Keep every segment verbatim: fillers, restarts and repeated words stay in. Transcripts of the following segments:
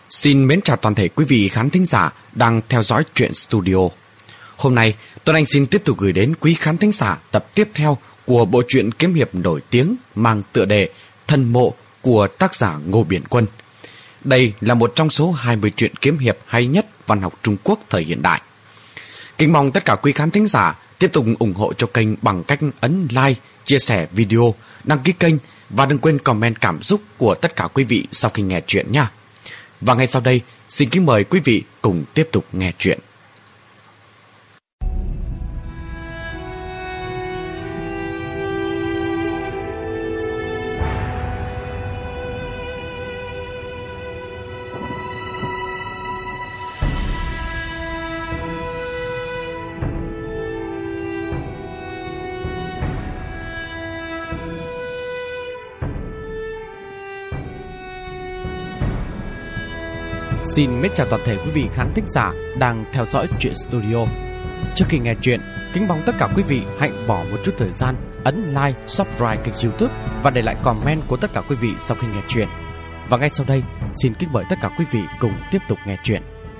Xin mến chào toàn thể quý vị khán thính giả đang theo dõi Truyện Studio. Hôm nay, Tuấn Anh xin tiếp tục gửi đến quý khán thính giả tập tiếp theo của bộ truyện kiếm hiệp nổi tiếng mang tựa đề Thần Mộ của tác giả Ngô Biển Quân. Đây là một trong số hai mươi truyện kiếm hiệp hay nhất văn học Trung Quốc thời hiện đại. Kính mong tất cả quý khán thính giả tiếp tục ủng hộ cho kênh bằng cách ấn like, chia sẻ video, đăng ký kênh và đừng quên comment cảm xúc của tất cả quý vị sau khi nghe truyện nha. Và ngay sau đây, xin kính mời quý vị cùng tiếp tục nghe truyện. Xin mến chào toàn thể quý vị khán thính giả đang theo dõi Truyện Studio. Trước khi nghe chuyện, kính mong tất cả quý vị hãy bỏ một chút thời gian ấn like, subscribe kênh YouTube và để lại comment của tất cả quý vị sau khi nghe chuyện. Và ngay sau đây, xin kính mời tất cả quý vị cùng tiếp tục nghe chuyện.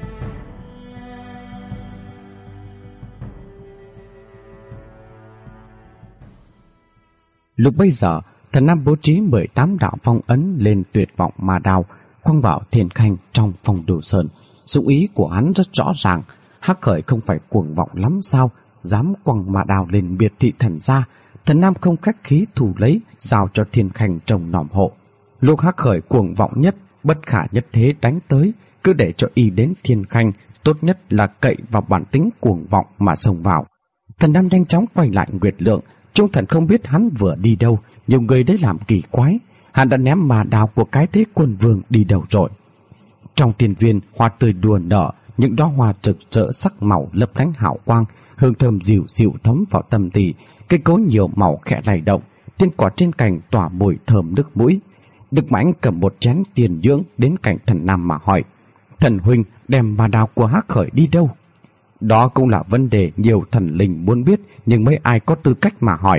Lúc bây giờ, Thần Nam bố trí mười tám đạo phong ấn lên tuyệt vọng ma đao quăng vào Thiên Khanh trong phòng Đồ Sơn. Dụng ý của hắn rất rõ ràng. Hắc Khởi không phải cuồng vọng lắm sao, dám quăng ma đao lên biệt thị thần gia. Thần Nam không khách khí thủ lấy, giao cho Thiên Khanh trông nòm hộ. Lúc Hắc Khởi cuồng vọng nhất, bất khả nhất thế đánh tới, cứ để cho y đến Thiên Khanh, tốt nhất là cậy vào bản tính cuồng vọng mà xông vào. Thần Nam nhanh chóng quay lại Nguyệt Lượng. Trung thần không biết hắn vừa đi đâu, nhiều người đấy làm kỳ quái. Hắn đã ném ma đao của cái thế quân vương đi đâu rồi. Trong tiền viên, hoa tươi đùa nở, những đóa hoa rực rỡ sắc màu lấp lánh hào quang, hương thơm dịu dịu thấm vào tâm tỳ. Cây cối nhiều màu khẽ lay động, tiên quả trên cành tỏa mùi thơm nước mũi. Đức Mãnh cầm một chén tiền dưỡng đến cạnh Thần Nam mà hỏi: "Thần huynh đem ma đao của Hắc Khởi đi đâu?" Đó cũng là vấn đề nhiều thần linh muốn biết, nhưng mấy ai có tư cách mà hỏi.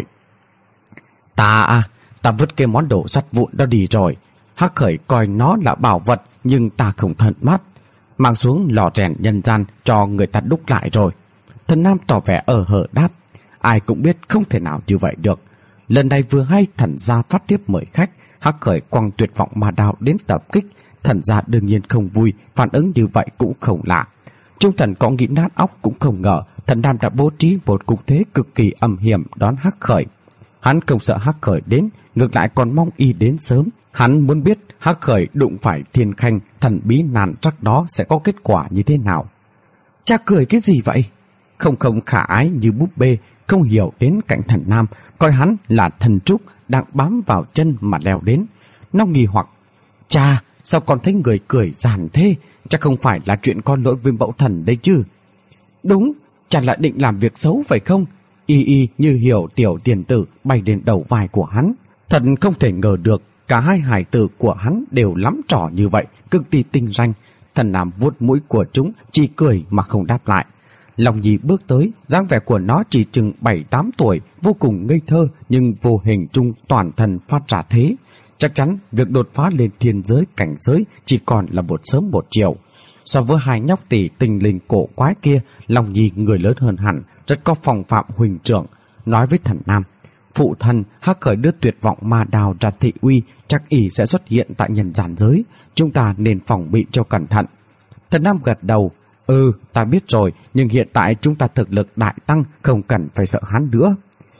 Ta à, ta vứt cái món đồ sắt vụn đó đi rồi. Hắc Khởi coi nó là bảo vật, nhưng ta không thận mắt, mang xuống lò rèn nhân gian cho người ta đúc lại rồi. Thần Nam tỏ vẻ ở hở đáp: Ai cũng biết không thể nào như vậy được. Lần này vừa hay thần gia phát tiếp mời khách, Hắc Khởi quăng tuyệt vọng ma đao đến tập kích. Thần gia đương nhiên không vui, phản ứng như vậy cũng không lạ. Trung thần có nghĩ nát óc cũng không ngờ Thần Nam đã bố trí một cục thế cực kỳ âm hiểm đón Hắc Khởi. Hắn không sợ Hắc Khởi đến, ngược lại còn mong y đến sớm. Hắn muốn biết Hắc Khởi đụng phải Thiên Khanh thần bí nàn chắc đó sẽ có kết quả như thế nào. Cha cười cái gì vậy? Không không khả ái như búp bê, không hiểu đến cạnh Thần Nam, coi hắn là thần trúc đang bám vào chân mà leo đến. Nó nghi hoặc: Cha, sao con thấy người cười giàn thế? Chắc không phải là chuyện con lỗi với mẫu thần đấy chứ? Đúng, cha lại định làm việc xấu phải không? Y y như hiểu tiểu tiền tử bay đến đầu vai của hắn. Thật không thể ngờ được cả hai hài tử của hắn đều lắm trò như vậy, cực kỳ tinh ranh. Thần Nam vuốt mũi của chúng, chỉ cười mà không đáp lại. Long Nhi bước tới, dáng vẻ của nó chỉ chừng bảy tám tuổi, vô cùng ngây thơ, nhưng vô hình trung toàn thân phát ra thế. Chắc chắn việc đột phá lên thiên giới cảnh giới chỉ còn là một sớm một chiều. So với hai nhóc tỷ tình linh cổ quái kia, Long Nhi người lớn hơn hẳn, rất có phong phạm huynh trưởng. Nói với Thần Nam: Phụ thân, Hắc Khởi đưa tuyệt vọng ma đào ra thị uy, chắc ỷ sẽ xuất hiện tại nhân gian giới, chúng ta nên phòng bị cho cẩn thận. Thần Nam gật đầu: Ừ, ta biết rồi, nhưng hiện tại chúng ta thực lực đại tăng, không cần phải sợ hắn nữa.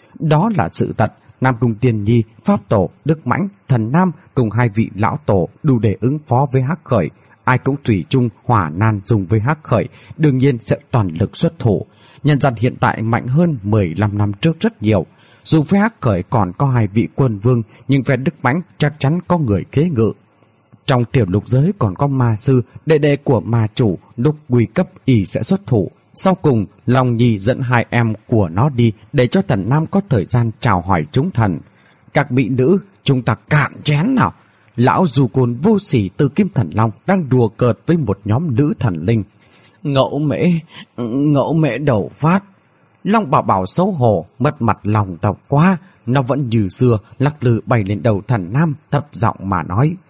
Đó là sự thật. Nam Cung Tiên Nhi, Pháp Tổ, Đức Mãnh, Thần Nam cùng hai vị lão tổ đủ để ứng phó với Hắc Khởi. Ai cũng thủy chung hỏa nan dùng với Hắc Khởi, đương nhiên sẽ toàn lực xuất thủ. Nhân gian hiện tại mạnh hơn mười lăm năm trước rất nhiều. Dù với Hắc Khởi còn có hai vị quân vương, nhưng về Đức Mãnh chắc chắn có người kế ngự. Trong tiểu lục giới còn có ma sư, đệ đệ của ma chủ, lúc nguy cấp y sẽ xuất thủ. Sau cùng, Long Nhi dẫn hai em của nó đi để cho Thần Nam có thời gian chào hỏi chúng thần. Các mỹ nữ, chúng ta cạn chén nào. Lão dù côn vô sỉ Từ Kim Thần Long đang đùa cợt với một nhóm nữ thần linh. Ngẫu mễ, ngẫu mễ đầu phát. Long Bảo Bảo xấu hổ, mất mặt lòng tộc quá. Nó vẫn như xưa, lắc lư bay lên đầu Thần Nam, thấp giọng mà nói: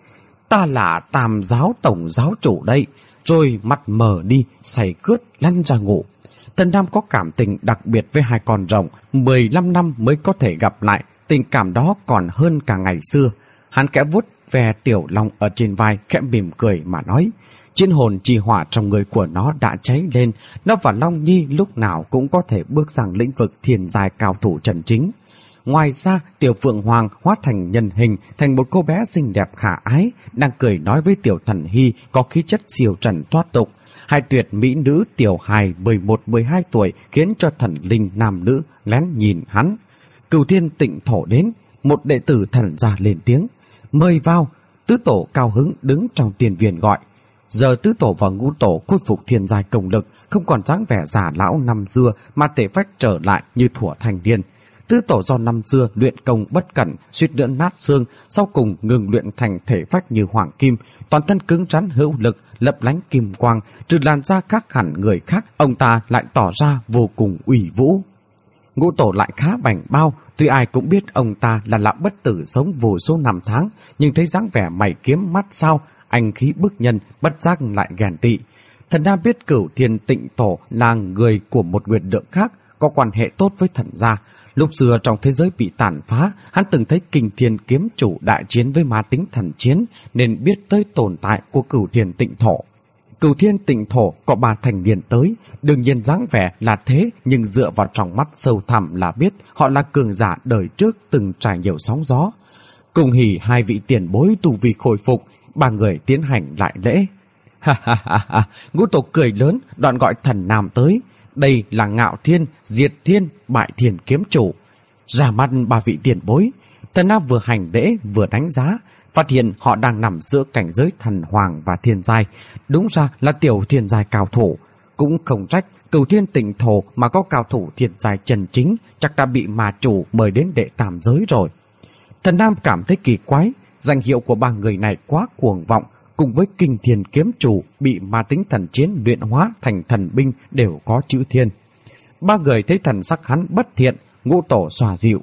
Ta là Tam giáo tổng giáo chủ đây. Rồi mặt mờ đi, say cướt lăn ra ngủ. Tần Nam có cảm tình đặc biệt với hai con rồng, mười lăm năm mới có thể gặp lại, tình cảm đó còn hơn cả ngày xưa. Hắn kẽ vuốt ve tiểu long ở trên vai, khẽ mỉm cười mà nói, chiến hồn chi hỏa trong người của nó đã cháy lên, nó và Long Nhi lúc nào cũng có thể bước sang lĩnh vực thiên giai cao thủ chân chính. Ngoài ra, tiểu Phượng Hoàng hóa thành nhân hình thành một cô bé xinh đẹp khả ái, đang cười nói với tiểu Thần Hy có khí chất siêu trần thoát tục. Hai tuyệt mỹ nữ tiểu hài mười một mười hai tuổi khiến cho thần linh nam nữ lén nhìn hắn. Cửu Thiên Tịnh Thổ đến, một đệ tử thần gia lên tiếng, mời vào. Tứ tổ cao hứng đứng trong tiền viện gọi. Giờ tứ tổ và ngũ tổ khôi phục thiên giai công lực, không còn dáng vẻ già lão năm xưa mà thể phách trở lại như thuở thành niên. Tứ tổ do năm xưa luyện công bất cẩn, suýt nữa nát xương, sau cùng ngừng luyện thành thể phách như hoàng kim, toàn thân cứng rắn hữu lực, lấp lánh kim quang, trừ làn da khác hẳn người khác, ông ta lại tỏ ra vô cùng uy vũ. Ngũ tổ lại khá bảnh bao, tuy ai cũng biết ông ta là lão bất tử sống vô số năm tháng, nhưng thấy dáng vẻ mày kiếm mắt sao, anh khí bức nhân, bất giác lại ghen tị. Thần Nam biết Cửu Thiên Tịnh Tổ là người của một nguyệt lượng khác, có quan hệ tốt với thần gia. Lúc xưa trong thế giới bị tàn phá, hắn từng thấy Kinh Thiên kiếm chủ đại chiến với ma tính thần chiến, nên biết tới tồn tại của Cửu Thiên Tịnh Thổ. Cửu Thiên Tịnh Thổ có ba thành niên tới, đương nhiên dáng vẻ là thế, nhưng dựa vào trong mắt sâu thẳm là biết họ là cường giả đời trước từng trải nhiều sóng gió. Cùng hỉ hai vị tiền bối tu vi khôi phục, ba người tiến hành lại lễ. Ha ha ha ha, Ngũ tổ cười lớn, đoạn gọi thần Nam tới. Đây là Ngạo Thiên, Diệt Thiên, Bại Thiên kiếm chủ. Ra mắt ba vị tiền bối. Thần Nam vừa hành lễ vừa đánh giá, phát hiện họ đang nằm giữa cảnh giới thần hoàng và thiên giai, đúng ra là tiểu thiên giai cao thủ. Cũng không trách Cửu Thiên Tịnh Thổ mà có cao thủ thiên giai chân chính, chắc đã bị ma chủ mời đến đệ tam giới rồi. Thần Nam cảm thấy kỳ quái, danh hiệu của ba người này quá cuồng vọng, cùng với Kinh Thiên kiếm chủ bị ma tính thần chiến luyện hóa thành thần binh đều có chữ thiên. Ba người thấy thần sắc hắn bất thiện, Ngũ tổ xòa dịu.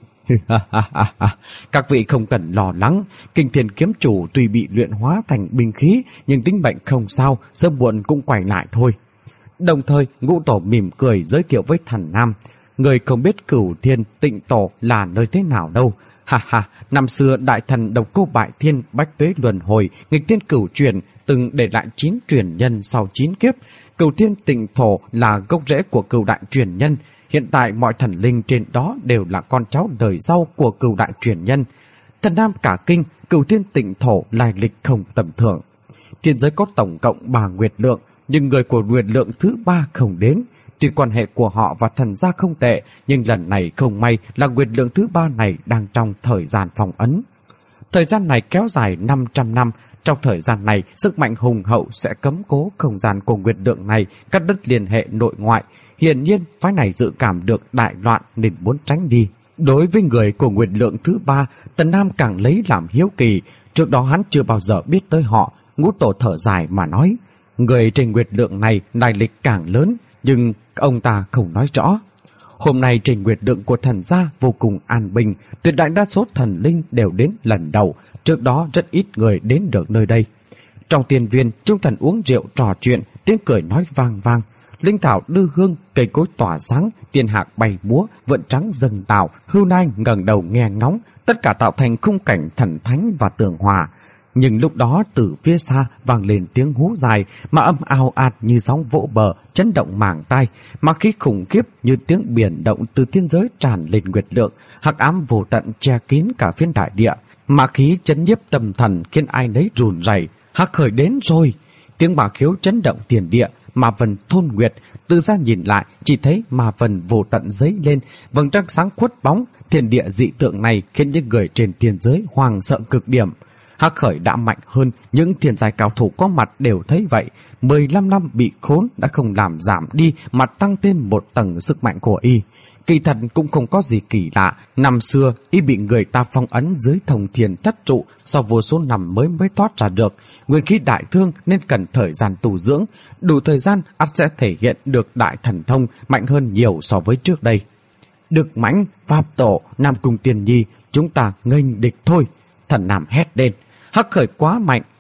Các vị không cần lo lắng, Kinh Thiên kiếm chủ tuy bị luyện hóa thành binh khí, nhưng tính mệnh không sao, sớm muộn cũng quay lại thôi. Đồng thời, Ngũ tổ mỉm cười giới thiệu với thần Nam, người không biết Cửu Thiên Tịnh Tổ là nơi thế nào đâu. Ha ha, năm xưa đại thần Độc Cô Bại Thiên bách tuế luân hồi, nghịch thiên cửu truyền từng để lại chín truyền nhân sau chín kiếp. Cửu Thiên Tịnh Thổ là gốc rễ của cửu đại truyền nhân. Hiện tại mọi thần linh trên đó đều là con cháu đời sau của cửu đại truyền nhân. Thần Nam cả kinh, Cửu Thiên Tịnh Thổ lai lịch không tầm thường. Thiên giới có tổng cộng ba nguyệt lượng, nhưng người của nguyệt lượng thứ ba không đến. Tuy quan hệ của họ và thần gia không tệ, nhưng lần này không may là nguyệt lượng thứ ba này đang trong thời gian phong ấn. Thời gian này kéo dài năm trăm năm. Trong thời gian này, sức mạnh hùng hậu sẽ cấm cố không gian của nguyệt lượng này, cắt đứt liên hệ nội ngoại. Hiển nhiên, phái này dự cảm được đại loạn nên muốn tránh đi. Đối với người của nguyệt lượng thứ ba, Tần Nam càng lấy làm hiếu kỳ. Trước đó hắn chưa bao giờ biết tới họ. Ngũ tổ thở dài mà nói, người trên nguyệt lượng này lai lịch càng lớn, nhưng ông ta không nói rõ. Hôm nay trên nguyệt lượng của thần gia vô cùng an bình, tuyệt đại đa số thần linh đều đến lần đầu, trước đó rất ít người đến được nơi đây. Trong tiền viên, chúng thần uống rượu trò chuyện, tiếng cười nói vang vang. Linh thảo đưa hương, cây cối tỏa sáng, tiên hạc bay múa, vượn trắng dâng tạo, hưu nai ngẩng đầu nghe ngóng, tất cả tạo thành khung cảnh thần thánh và tường hòa. Nhưng lúc đó từ phía xa vang lên tiếng hú dài mà âm ào ạt như sóng vỗ bờ, chấn động màng tai, mà khí khủng khiếp như tiếng biển động từ thiên giới tràn lên nguyệt lượng, hắc ám vô tận che kín cả phiến đại địa, mà khí chấn nhiếp tâm thần khiến ai nấy run rẩy. Hắc khởi đến rồi, tiếng bà khiếu chấn động tiền địa. Ma vần thôn nguyệt, từ ra nhìn lại chỉ thấy ma vần vô tận dấy lên, vầng trăng sáng khuất bóng. Thiên địa dị tượng này khiến những người trên thiên giới hoang sợ cực điểm. Hắc khởi đã mạnh hơn, những thiên giai cao thủ có mặt đều thấy vậy. mười lăm năm bị khốn đã không làm giảm đi mà tăng thêm một tầng sức mạnh của y. Kỳ thật cũng không có gì kỳ lạ, năm xưa y bị người ta phong ấn dưới thông thiên thất trụ, sau vô số năm mới mới thoát ra được. Nguyên khí đại thương nên cần thời gian tu dưỡng, đủ thời gian ắt sẽ thể hiện được đại thần thông mạnh hơn nhiều so với trước đây. Được Mãnh, Pháp Tổ, Nam Cung Tiên Nhi, chúng ta nghênh địch thôi. Thần Nam hét lên, Hắc khởi quá mạnh,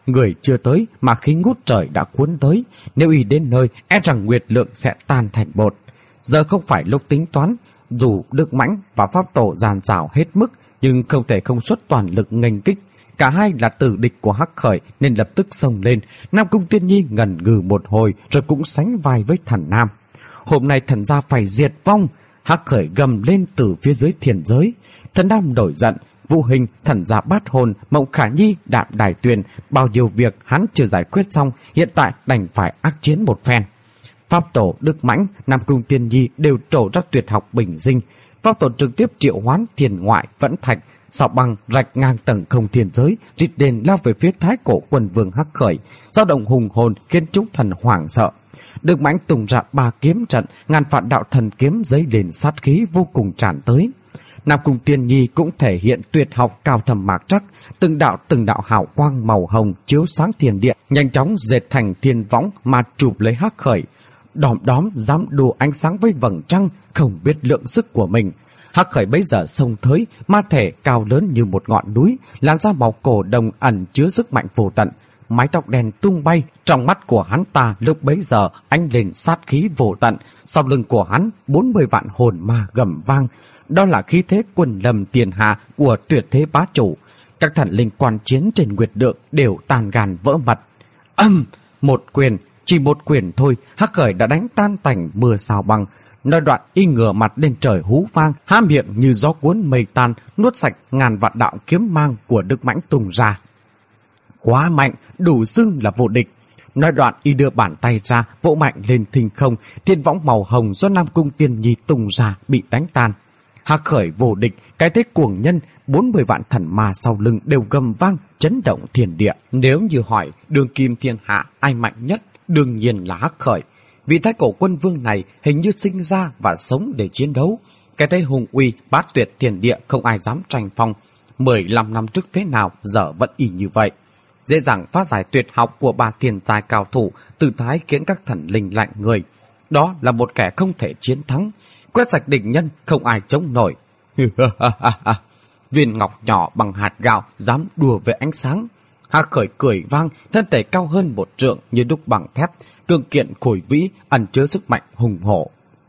Người chưa tới mà khí ngút trời đã cuốn tới, nếu y đến nơi e rằng Nguyệt Lượng sẽ tan thành bột. Giờ không phải lúc tính toán, dù Đức Mãnh và Pháp Tổ giàn rào hết mức nhưng không thể không xuất toàn lực nghênh kích. Cả hai là tử địch của Hắc Khởi nên lập tức xông lên. Nam Cung Tiên Nhi ngần ngừ một hồi rồi cũng sánh vai với Thần Nam. Hôm nay thần gia phải diệt vong. Hắc Khởi gầm lên từ phía dưới thiền giới. Thần Nam nổi giận. Vũ Hình, thần gia Bát Hồn, Mộng Khả Nhi, Đạm Đài Tuyền, bao nhiêu việc hắn chưa giải quyết xong, hiện tại đành phải ác chiến một phen. Pháp Tổ, Đức Mãnh, Nam Cung Tiên Nhi đều trổ ra tuyệt học bình sinh. Pháp Tổ trực tiếp triệu hoán thiền ngoại vẫn thạch, sao băng rạch ngang tầng không thiên giới, rít đền lao về phía Thái Cổ Quân Vương Hắc Khởi, dao động hùng hồn khiến chúng thần hoảng sợ. Đức Mãnh tung ra ba kiếm trận, ngàn vạn đạo thần kiếm dấy lên sát khí vô cùng tràn tới. Nam Cung Tiên Nhi cũng thể hiện tuyệt học cao thầm mạc trắc, từng đạo từng đạo hào quang màu hồng chiếu sáng thiên địa, nhanh chóng dệt thành thiên võng mà chụp lấy Hắc Khởi. Đom đóm dám đùa ánh sáng với vầng trăng, không biết lượng sức của mình. Hắc Khởi bấy giờ xông tới, ma thể cao lớn như một ngọn núi, làn da màu cổ đồng ẩn chứa sức mạnh vô tận. Mái tóc đen tung bay, trong mắt của hắn ta lúc bấy giờ ánh lên sát khí vô tận. Sau lưng của hắn bốn mươi vạn hồn ma gầm vang. Đó là khí thế quân lâm tiền hạ của tuyệt thế bá chủ. Các thần linh quan chiến trên Nguyệt Lượng đều tàn gan vỡ mặt. Âm! Một quyền, chỉ một quyền thôi, Hắc Khởi đã đánh tan tành mưa sao băng. Nơi đoạn y ngửa mặt lên trời hú vang, há miệng như gió cuốn mây tan, nuốt sạch ngàn vạn đạo kiếm mang của Đức Mãnh tung ra. Quá mạnh, đủ xưng là vô địch. Nói đoạn y đưa bàn tay ra, vỗ mạnh lên thinh không, thiên võng màu hồng do Nam Cung Tiên Nhi tung ra bị đánh tan. Hắc Khởi vô địch, cái thế cuồng nhân, bốn mươi vạn thần ma sau lưng đều gầm vang, chấn động thiên địa. Nếu như hỏi đương kim thiên hạ ai mạnh nhất, đương nhiên là Hắc Khởi. Vị Thái Cổ Quân Vương này hình như sinh ra và sống để chiến đấu. Cái thế hùng uy bát tuyệt thiên địa không ai dám tranh phong. Mười lăm năm trước thế nào giờ vẫn y như vậy. Dễ dàng phá giải tuyệt học của ba thiên giai cao thủ, tư thái khiến các thần linh lạnh người. Đó là một kẻ không thể chiến thắng. Quét sạch địch nhân không ai chống nổi. Viên ngọc nhỏ bằng hạt gạo dám đùa với ánh sáng. Hắc Khởi cười vang, thân thể cao hơn một trượng như đúc bằng thép, cương kiện khôi vĩ, ẩn chứa sức mạnh hùng hổ.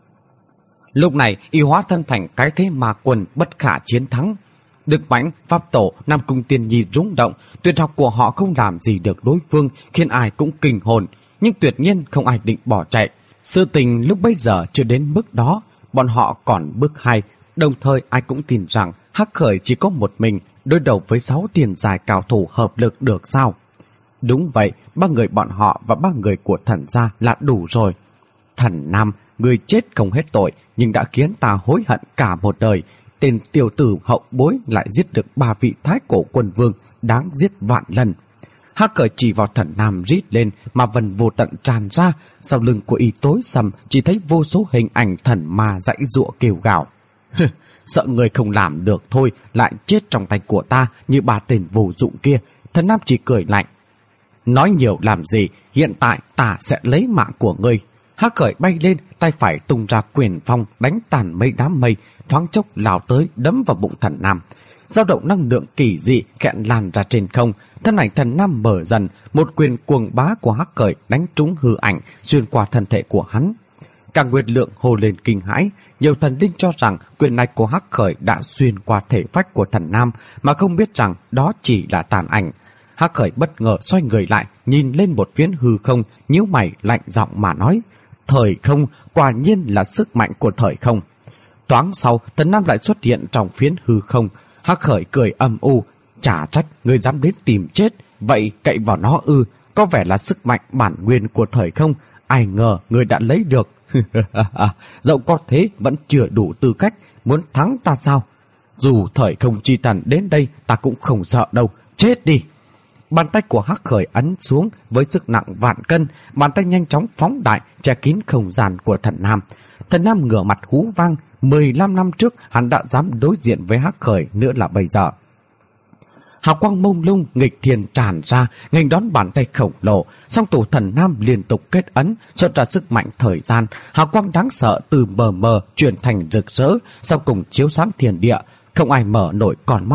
Lúc này y hóa thân thành cái thế ma quân bất khả chiến thắng. Đức Mãnh, Pháp Tổ, Nam Cung Tiên Nhi rung động, tuyệt học của họ không làm gì được đối phương, khiến ai cũng kinh hồn, nhưng tuyệt nhiên không ai định bỏ chạy. Sự tình lúc bấy giờ chưa đến mức đó, bọn họ còn bước hai, đồng thời ai cũng tin rằng Hắc Khởi chỉ có một mình đối đầu với sáu tiền dài cao thủ hợp lực được sao? Đúng vậy, ba người bọn họ và ba người của thần gia là đủ rồi. Thần Nam, người chết không hết tội, nhưng đã khiến ta hối hận cả một đời. Tên tiểu tử hậu bối lại giết được ba vị Thái Cổ Quân Vương, đáng giết vạn lần. Hắc Khởi chỉ vào Thần Nam rít lên, mà vần vô tận tràn ra. Sau lưng của y tối sầm, chỉ thấy vô số hình ảnh thần ma dãy giụa kêu gào. Sợ người không làm được thôi, lại chết trong tay của ta như ba tên vô dụng kia. Thần Nam chỉ cười lạnh. Nói nhiều làm gì, hiện tại ta sẽ lấy mạng của ngươi. Hắc Khởi bay lên, tay phải tung ra quyền phong đánh tàn mấy đám mây, thoáng chốc lao tới đấm vào bụng Thần Nam. Dao động năng lượng kỳ dị khẽn lan ra trên không, thân ảnh Thần Nam mở dần, một quyền cuồng bá của Hắc Khởi đánh trúng hư ảnh xuyên qua thân thể của hắn. Cả Nguyệt Lượng hồ lên kinh hãi, nhiều thần linh cho rằng quyền này của Hắc Khởi đã xuyên qua thể phách của Thần Nam, mà không biết rằng đó chỉ là tàn ảnh. Hắc Khởi bất ngờ xoay người lại, nhìn lên một phiến hư không, nhíu mày lạnh giọng mà nói: Thời không, quả nhiên là sức mạnh của thời không. Thoáng sau, Thần Nam lại xuất hiện trong phiến hư không. Hắc Khởi cười âm u: Chả trách ngươi dám đến tìm chết, vậy cậy vào nó ư? Có vẻ là sức mạnh bản nguyên của thời không, ai ngờ ngươi đã lấy được. Dẫu có thế vẫn chưa đủ tư cách, muốn thắng ta sao? Dù thời không chi thần đến đây ta cũng không sợ đâu, chết đi. Bàn tay của Hắc Khởi ấn xuống với sức nặng vạn cân, bàn tay nhanh chóng phóng đại che kín không gian của Thần Nam. Thần Nam ngửa mặt hú vang, mười lăm năm trước hắn đã dám đối diện với Hắc Khởi, nữa là bây giờ. Hào quang mông lung nghịch thiên tràn ra, nghênh đón bàn tay khổng lồ. Song thủ Thần Nam liên tục kết ấn, xuất ra sức mạnh thời gian. Hào quang đáng sợ từ mờ mờ chuyển thành rực rỡ, sau cùng chiếu sáng thiên địa, không ai mở nổi con mắt.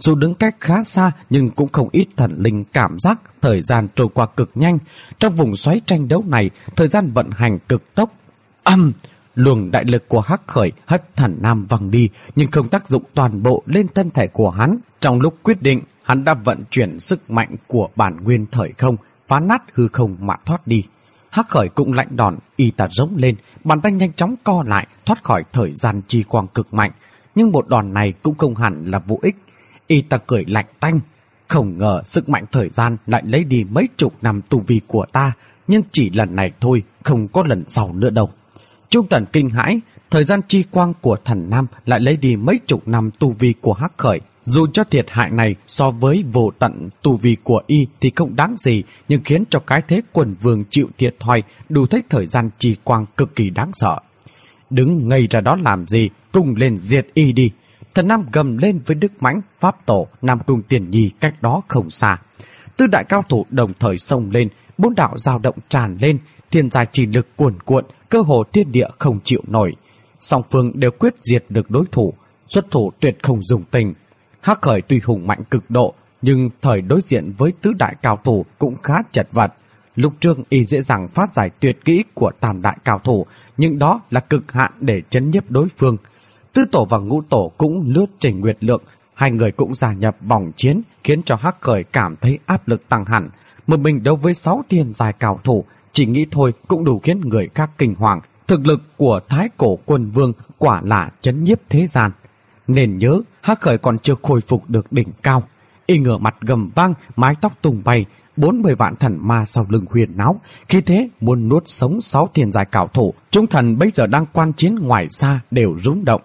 Dù đứng cách khá xa nhưng cũng không ít thần linh cảm giác thời gian trôi qua cực nhanh. Trong vùng xoáy tranh đấu này, thời gian vận hành cực tốc. Âm! Luồng đại lực của Hắc Khởi hất Thần Nam văng đi, nhưng không tác dụng toàn bộ lên thân thể của hắn. Trong lúc quyết định, hắn đã vận chuyển sức mạnh của bản nguyên thời không, phá nát hư không mà thoát đi. Hắc Khởi cũng lạnh đòn, y ta rống lên, bàn tay nhanh chóng co lại, thoát khỏi thời gian chi quang cực mạnh. Nhưng một đòn này cũng không hẳn là vô ích. Y ta cười lạnh tanh. Không ngờ sức mạnh thời gian lại lấy đi mấy chục năm tu vi của ta, nhưng chỉ lần này thôi, không có lần sau nữa đâu. Trung Tần kinh hãi, thời gian chi quang của Thần Nam lại lấy đi mấy chục năm tu vi của Hắc Khởi. Dù cho thiệt hại này so với vô tận tu vi của y thì không đáng gì, nhưng khiến cho cái thế quần vương chịu thiệt thòi, đủ thấy thời gian chi quang cực kỳ đáng sợ. Đứng ngây ra đó làm gì, cùng lên diệt y đi. Thần Nam gầm lên với Đức Mãnh, Pháp Tổ, Nam Cung Tiền Nhi cách đó không xa. Tư đại cao thủ đồng thời xông lên, bốn đạo dao động tràn lên, thiên gia chỉ lực cuồn cuộn, cơ hồ thiên địa không chịu nổi. Song phương đều quyết diệt được đối thủ, xuất thủ tuyệt không dùng tình. Hắc Khởi tuy hùng mạnh cực độ, nhưng thời đối diện với tứ đại cao thủ cũng khá chật vật. Lúc trước y dễ dàng phát giải tuyệt kỹ của tam đại cao thủ, nhưng đó là cực hạn để chấn nhiếp đối phương. Tư Tổ và Ngũ Tổ cũng lướt Trình Nguyệt Lượng, hai người cũng gia nhập vòng chiến, khiến cho Hắc Khởi cảm thấy áp lực tăng hẳn. Một mình đấu với sáu thiên giai cao thủ, chỉ nghĩ thôi cũng đủ khiến người khác kinh hoàng. Thực lực của Thái Cổ Quân Vương quả là chấn nhiếp thế gian. Nên nhớ, Hắc Khởi còn chưa khôi phục được đỉnh cao. Y ngửa mặt gầm vang, mái tóc tung bay, bốn mươi vạn thần ma sau lưng huyền náo, khi thế muốn nuốt sống sáu thiên giai cao thủ. Chúng thần bây giờ đang quan chiến ngoài xa đều rung động.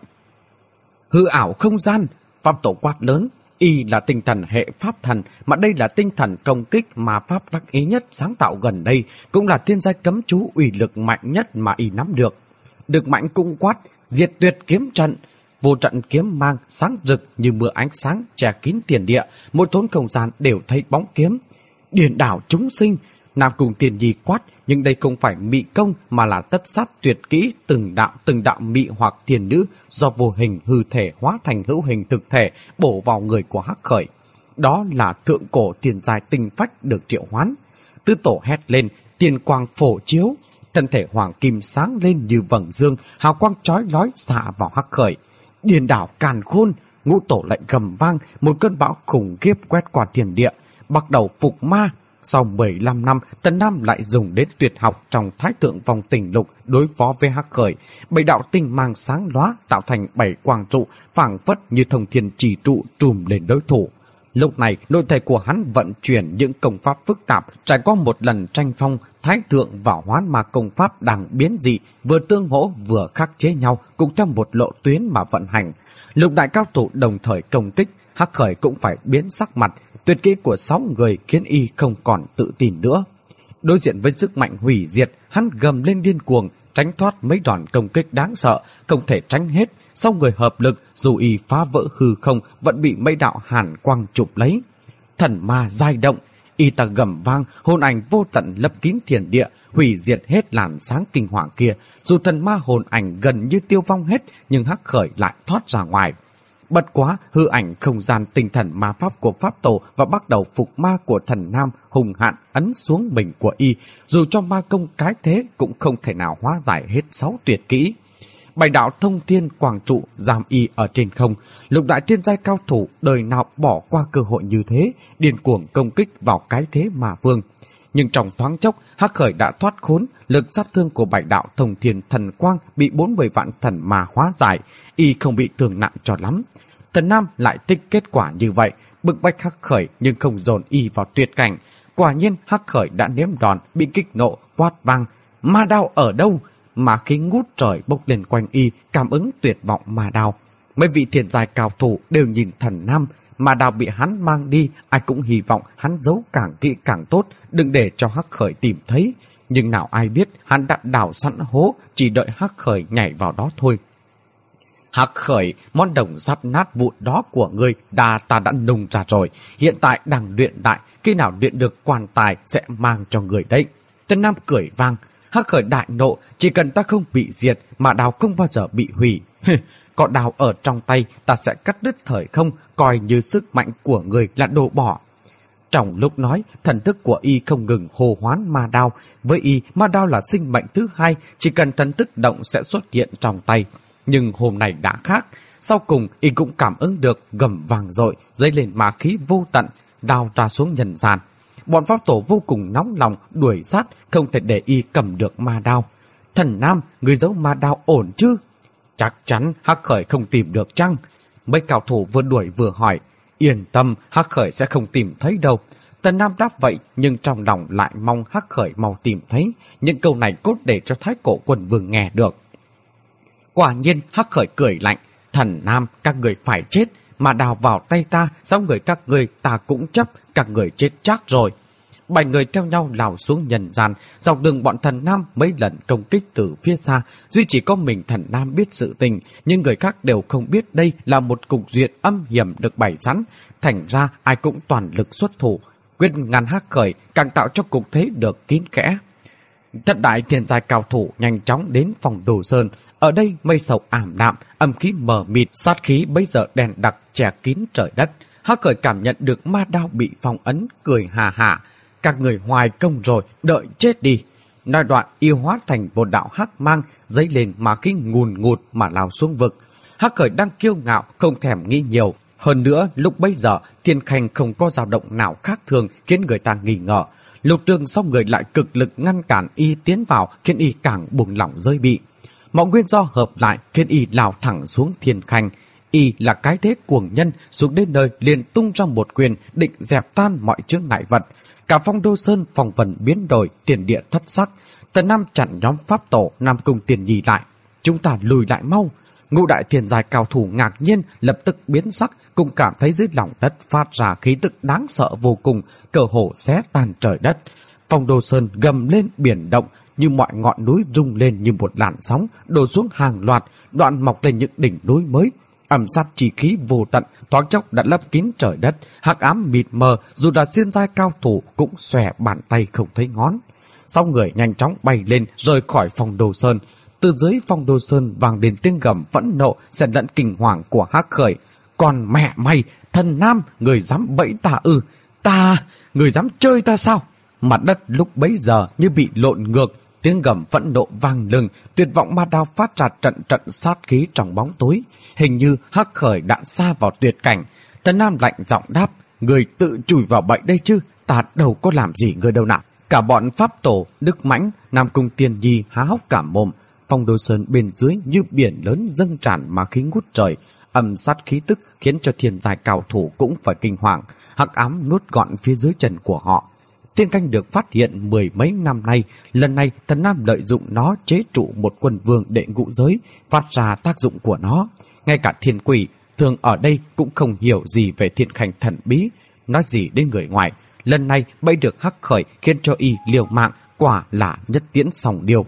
Hư ảo không gian, Pháp Tổ quát lớn. Y là tinh thần hệ pháp thần, mà đây là tinh thần công kích mà Pháp đắc ý nhất sáng tạo gần đây, cũng là thiên giai cấm chú uy lực mạnh nhất mà Y nắm được. Được Mạnh cũng quát, diệt tuyệt kiếm trận. Vô trận kiếm mang sáng rực như mưa ánh sáng che kín tiền địa, mỗi thốn không gian đều thấy bóng kiếm. Điền đảo chúng sinh, Nam Cung Tiền Nhi quát, nhưng đây không phải mị công mà là tất sát tuyệt kỹ từng đạo từng đạo mị hoặc thiền nữ do vô hình hư thể hóa thành hữu hình thực thể bổ vào người của Hắc Khởi. Đó là thượng cổ tiền giai tinh phách được triệu hoán. Tư Tổ hét lên, tiền quang phổ chiếu, thân thể hoàng kim sáng lên như vầng dương, hào quang chói lói xạ vào Hắc Khởi. Điền đảo càn khôn, Ngũ Tổ lệnh gầm vang, một cơn bão khủng khiếp quét qua thiên địa, bắt đầu phục ma. Sau mười lăm năm, Tần Nam lại dùng đến tuyệt học trong Thái Thượng Vòng Tình Lục đối phó với Hắc Khởi. Bảy đạo tinh mang sáng lóa tạo thành bảy quang trụ, phảng phất như thông thiên chỉ trụ trùm lên đối thủ. Lúc này, nội thể của hắn vận chuyển những công pháp phức tạp, trải qua một lần tranh phong, Thái Thượng và Hoán Ma công pháp đang biến dị, vừa tương hỗ vừa khắc chế nhau, cùng theo một lộ tuyến mà vận hành. Lục đại cao thủ đồng thời công kích, Hắc Khởi cũng phải biến sắc mặt. Tuyệt kỹ của sáu người khiến y không còn tự tin nữa. Đối diện với sức mạnh hủy diệt, hắn gầm lên điên cuồng, tránh thoát mấy đòn công kích đáng sợ, không thể tránh hết. Sau người hợp lực, dù y phá vỡ hư không, vẫn bị mấy đạo hàn quang chụp lấy. Thần ma giai động, y ta gầm vang, hồn ảnh vô tận lấp kín thiên địa, hủy diệt hết làn sáng kinh hoàng kia. Dù thần ma hồn ảnh gần như tiêu vong hết, nhưng Hắc Khởi lại thoát ra ngoài. Bất quá, hư ảnh không gian tinh thần ma pháp của Pháp Tổ và bắt đầu phục ma của Thần Nam hùng hạn ấn xuống mình của y, dù cho ma công cái thế cũng không thể nào hóa giải hết sáu tuyệt kỹ. Bảy đạo thông thiên quang trụ giam y ở trên không, lục đại thiên giai cao thủ đời nào bỏ qua cơ hội như thế, điên cuồng công kích vào cái thế ma vương. Nhưng trong thoáng chốc, Hắc Khởi đã thoát khốn, lực sát thương của bảy đạo thông thiên thần quang bị bốn mươi vạn thần ma hóa giải, y không bị thương nặng cho lắm. Thần Nam lại tích kết quả như vậy, bức bách Hắc Khởi nhưng không dồn y vào tuyệt cảnh. Quả nhiên Hắc Khởi đã nếm đòn, bị kích nộ, quát vang, ma đao ở đâu? Mà khí ngút trời bốc lên quanh y, cảm ứng tuyệt vọng ma đao. Mấy vị thiên giai cao thủ đều nhìn Thần Nam, ma đao bị hắn mang đi, ai cũng hy vọng hắn giấu càng kỹ càng tốt, đừng để cho Hắc Khởi tìm thấy. Nhưng nào ai biết hắn đã đào sẵn hố, chỉ đợi Hắc Khởi nhảy vào đó thôi. Hắc Khởi, món đồng sắt nát vụn đó của ngươi đà ta đã nung ra rồi, hiện tại đang luyện đại, khi nào luyện được quan tài sẽ mang cho người đấy. Tân Nam cười vang, Hắc Khởi đại nộ, chỉ cần ta không bị diệt mà đào không bao giờ bị hủy. có đao ở trong tay, ta sẽ cắt đứt thời không, coi như sức mạnh của người là đồ bỏ. Trong lúc nói, thần thức của y không ngừng hô hoán ma đao. Với y, ma đao là sinh mệnh thứ hai, chỉ cần thần thức động sẽ xuất hiện trong tay. Nhưng hôm nay đã khác. Sau cùng, y cũng cảm ứng được gầm vàng dội, dấy lên ma khí vô tận, đao ra xuống nhân gian. Bọn pháp tổ vô cùng nóng lòng, đuổi sát, không thể để y cầm được ma đao. Thần Nam, người giấu ma đao ổn chứ? Chắc chắn Hắc Khởi không tìm được chăng? Mấy cao thủ vừa đuổi vừa hỏi. Yên tâm, Hắc Khởi sẽ không tìm thấy đâu. Thần Nam đáp vậy, nhưng trong lòng lại mong Hắc Khởi mau tìm thấy. Những câu này cốt để cho Thái Cổ Quân Vương nghe được. Quả nhiên Hắc Khởi cười lạnh. Thần Nam, các người phải chết. Mà đào vào tay ta, sau người các người ta cũng chấp, các người chết chắc rồi. Bảy người theo nhau lao xuống nhân gian. Dọc đường bọn thần Nam mấy lần công kích từ phía xa. Duy chỉ có mình thần Nam biết sự tình, nhưng người khác đều không biết đây là một cục diện âm hiểm được bày sẵn. Thành ra ai cũng toàn lực xuất thủ, quyết ngăn Hắc Khởi, càng tạo cho cục thế được kín kẽ. Thất đại thiên giai cao thủ nhanh chóng đến phòng Đồ Sơn. Ở đây mây sầu ảm đạm, âm khí mờ mịt, sát khí bấy giờ đèn đặc che kín trời đất. Hắc Khởi cảm nhận được ma đao bị phong ấn, cười hà hà. Các người hoài công rồi, đợi chết đi. Nói đoạn yêu hóa thành một đạo hắc mang, dấy lên mà khí ngùn ngụt mà lao xuống vực. Hắc Khởi đang kiêu ngạo, không thèm nghĩ nhiều. Hơn nữa, lúc bấy giờ, Thiên Khanh không có dao động nào khác thường khiến người ta nghi ngờ. Lục Trường sau người lại cực lực ngăn cản y tiến vào, khiến y càng buông lỏng rơi bị. Mọi nguyên do hợp lại khiến y lao thẳng xuống Thiên Khanh. Y là cái thế cuồng nhân, xuống đến nơi liền tung ra một quyền, định dẹp tan mọi chướng ngại vật. Cả phong Đô Sơn phong vân biến đổi, tiền địa thất sắc. Tần Nam chặn nhóm pháp tổ Nam Cung Tiền Nhi lại. Chúng ta lùi lại mau. Ngũ đại thiên giai cao thủ ngạc nhiên, lập tức biến sắc, cùng cảm thấy dưới lòng đất phát ra khí tức đáng sợ vô cùng, cơ hồ xé tan trời đất. Phong Đô Sơn gầm lên biển động, như mọi ngọn núi rung lên như một làn sóng, đổ xuống hàng loạt, đoạn mọc lên những đỉnh núi mới. Ẩm sát chi khí vô tận, thoáng chốc đã lấp kín trời đất, hắc ám mịt mờ, dù là thiên giai cao thủ cũng xòe bàn tay không thấy ngón. Sau người nhanh chóng bay lên, rời khỏi Phong Đô Sơn. Từ dưới Phong Đô Sơn vang đến tiếng gầm phẫn nộ, xen lẫn kinh hoàng của Hắc Khởi. Còn mẹ mày, thần Nam, người dám bẫy ta ư? Ta, người dám chơi ta sao? Mặt đất lúc bấy giờ như bị lộn ngược, tiếng gầm phẫn nộ vang lừng, tuyệt vọng ma đao phát ra trận trận sát khí trong bóng tối. Hình như Hắc Khởi đã xa vào tuyệt cảnh. Thần Nam lạnh giọng đáp, người tự chùi vào bẫy đây chứ, ta đâu có làm gì người đâu nào. Cả bọn pháp tổ, Đức Mãnh, Nam Cung Tiên Nhi há hốc cả mồm. Phong Đô Sơn bên dưới như biển lớn dâng tràn mà khí ngút trời, âm sát khí tức khiến cho thiên giai cao thủ cũng phải kinh hoàng, hắc ám nuốt gọn phía dưới chân của họ. Thiên Canh được phát hiện mười mấy năm nay, lần này thần Nam lợi dụng nó chế trụ một quân vương đệ ngũ giới, phát ra tác dụng của nó. Ngay cả thiên quỷ thường ở đây cũng không hiểu gì về Thiên Khanh thần bí, nói gì đến người ngoài. Lần này bẫy được Hắc Khởi khiến cho y liều mạng, quả là nhất tiễn song điều.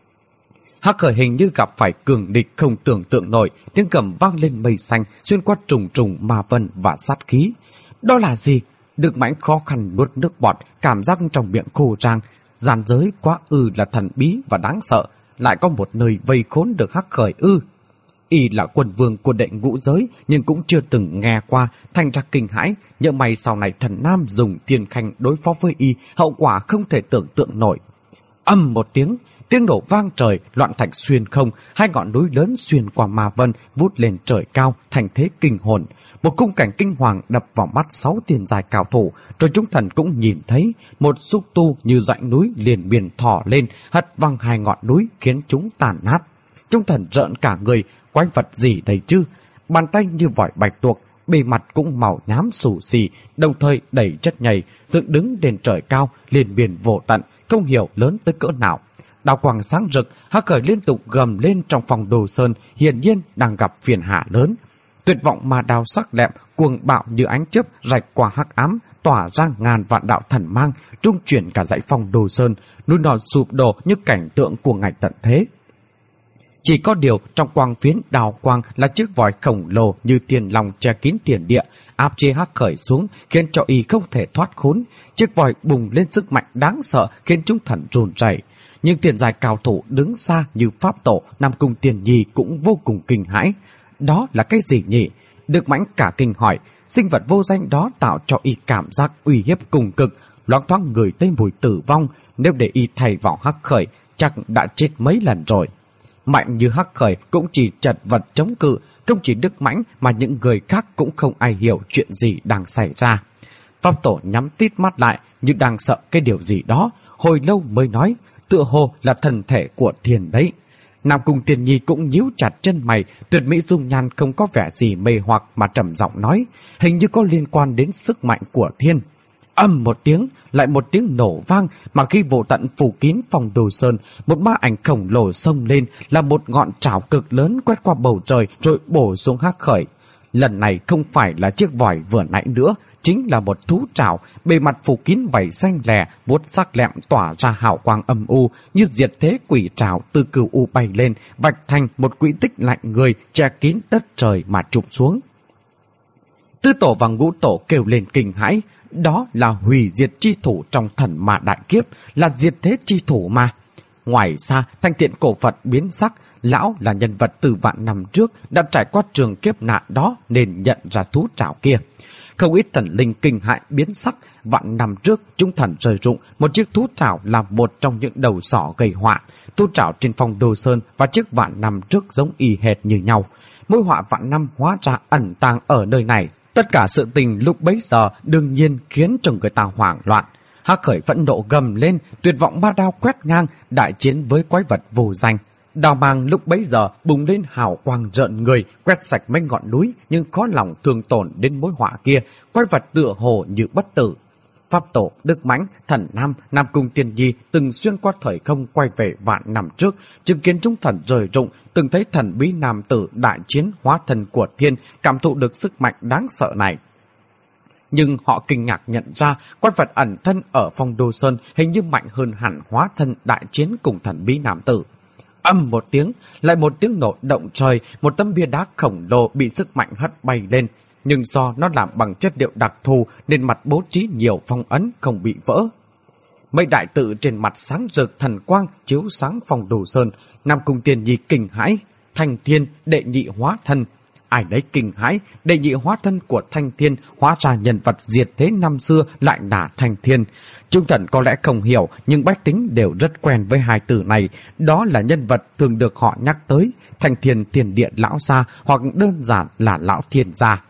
Hắc Khởi hình như gặp phải cường địch không tưởng tượng nổi, tiếng gầm vang lên mây xanh, xuyên qua trùng trùng ma vân và sát khí. Đó là gì? Đức Mãnh khó khăn nuốt nước bọt, cảm giác trong miệng khô rang. Giàn giới quá ư là thần bí và đáng sợ, lại có một nơi vây khốn được Hắc Khởi ư? Y là quân vương của đệ ngũ giới, nhưng cũng chưa từng nghe qua, thành ra kinh hãi. Nhỡ may sau này thần Nam dùng Thiên Khanh đối phó với y, hậu quả không thể tưởng tượng nổi. Ầm một tiếng, tiếng nổ vang trời, loạn thạch xuyên không, hai ngọn núi lớn xuyên qua ma vân, vút lên trời cao, thành thế kinh hồn. Một khung cảnh kinh hoàng đập vào mắt sáu tiền giai cao thủ, rồi chúng thần cũng nhìn thấy một xúc tu như dãy núi liền biển thỏ lên, hất văng hai ngọn núi khiến chúng tàn nát. Chúng thần rợn cả người, quái vật gì đây chứ? Bàn tay như vòi bạch tuộc, bề mặt cũng màu nhám xù xì, đồng thời đầy chất nhầy, dựng đứng lên trời cao, liền biển vô tận, không hiểu lớn tới cỡ nào. Đào quang sáng rực, Hắc Khởi liên tục gầm lên trong phòng Đồ Sơn, hiển nhiên đang gặp phiền hà lớn. Tuyệt vọng ma đao sắc lẹm, cuồng bạo như ánh chớp rạch qua hắc ám, tỏa ra ngàn vạn đạo thần mang, trung chuyển cả dãy phòng Đồ Sơn, núi non sụp đổ như cảnh tượng của ngày tận thế. Chỉ có điều trong quang phiến đào quang là chiếc vòi khổng lồ như tiền long che kín tiền địa, áp chế Hắc Khởi xuống, khiến cho y không thể thoát khốn. Chiếc vòi bùng lên sức mạnh đáng sợ, khiến chúng thần run rẩy. Nhưng tiền giai cao thủ đứng xa như pháp tổ Nam Cung Tiền Nhi cũng vô cùng kinh hãi. đó là cái gì nhỉ? Đức Mãnh cả kinh hỏi. Sinh vật vô danh đó tạo cho y cảm giác uy hiếp cùng cực, loáng thoáng ngửi thấy mùi tử vong. Nếu để y thay vào Hắc Khởi, chắc đã chết mấy lần rồi. Mạnh như Hắc Khởi cũng chỉ chật vật chống cự, không chỉ Đức Mãnh mà những người khác cũng không ai hiểu chuyện gì đang xảy ra. Pháp Tổ nhắm tít mắt lại như đang sợ cái điều gì đó, hồi lâu mới nói, tựa hồ là thân thể của Thiên đấy. Nam Cung Tiên Nhi cũng nhíu chặt chân mày, tuyệt mỹ dung nhan không có vẻ gì mê hoặc mà trầm giọng nói, hình như có liên quan đến sức mạnh của Thiên. Âm một tiếng, lại một tiếng nổ vang, mà khi vô tận phủ kín phòng Đồ Sơn, một ma ảnh khổng lồ xông lên, là một ngọn trảo cực lớn quét qua bầu trời rồi bổ xuống Hắc Khởi. Lần này không phải là chiếc vòi vừa nãy nữa, chính là một thú trảo, bề mặt phủ kín vảy xanh lè, vuốt sắc lẹm tỏa ra hào quang âm u, như diệt thế quỷ trảo từ cửu u bay lên, vạch thành một quỹ tích lạnh người, che kín đất trời mà chụp xuống. Tứ tổ và ngũ tổ kêu lên kinh hãi, đó là hủy diệt chi thủ trong thần ma đại kiếp, là diệt thế chi thủ mà. Ngoài xa, Thanh Thiện cổ Phật biến sắc, lão là nhân vật từ vạn năm trước đã trải qua trường kiếp nạn đó nên nhận ra thú trảo kia. Không ít thần linh kinh hại biến sắc, vạn năm trước chúng thần rơi rụng, một chiếc thú trảo là một trong những đầu sỏ gây họa. Thú trảo trên phong Đồ Sơn và chiếc vạn năm trước giống y hệt như nhau. Mỗi họa vạn năm hóa ra ẩn tàng ở nơi này. Tất cả sự tình lúc bấy giờ đương nhiên khiến cho người ta hoảng loạn. Hắc Khởi phẫn nộ gầm lên, tuyệt vọng ma đao quét ngang, đại chiến với quái vật vô danh. Đao mang lúc bấy giờ bùng lên hào quang rợn người, quét sạch mấy ngọn núi, nhưng khó lòng thương tổn đến mối họa kia, quái vật tựa hồ như bất tử. Pháp Tổ, Đức Mãnh, Thần Nam, Nam Cung Tiên Nhi từng xuyên qua thời không quay về vạn năm trước, chứng kiến chúng thần rời rụng, từng thấy thần bí nam tử đại chiến hóa thân của Thiên, cảm thụ được sức mạnh đáng sợ này. Nhưng họ kinh ngạc nhận ra quái vật ẩn thân ở phong Đồ Sơn hình như mạnh hơn hẳn hóa thân đại chiến cùng thần bí nam tử. Âm một tiếng, lại một tiếng nổ động trời, một tấm bia đá khổng lồ bị sức mạnh hất bay lên. Nhưng do nó làm bằng chất liệu đặc thù nên mặt bố trí nhiều phong ấn không bị vỡ. Mấy đại tự trên mặt sáng rực thần quang chiếu sáng phong Đồ Sơn. Nam Cung Tiên Nhi kinh hãi, Thanh Thiên đệ nhị hóa thân. Ai đấy kinh hãi, đệ nhị hóa thân của Thanh Thiên hóa ra nhân vật diệt thế năm xưa lại là Thanh Thiên. Chúng thần có lẽ không hiểu, nhưng bách tính đều rất quen với hai từ này. Đó là nhân vật thường được họ nhắc tới, Thanh Thiên Thiên Địa Lão Gia, hoặc đơn giản là Lão Thiên Gia.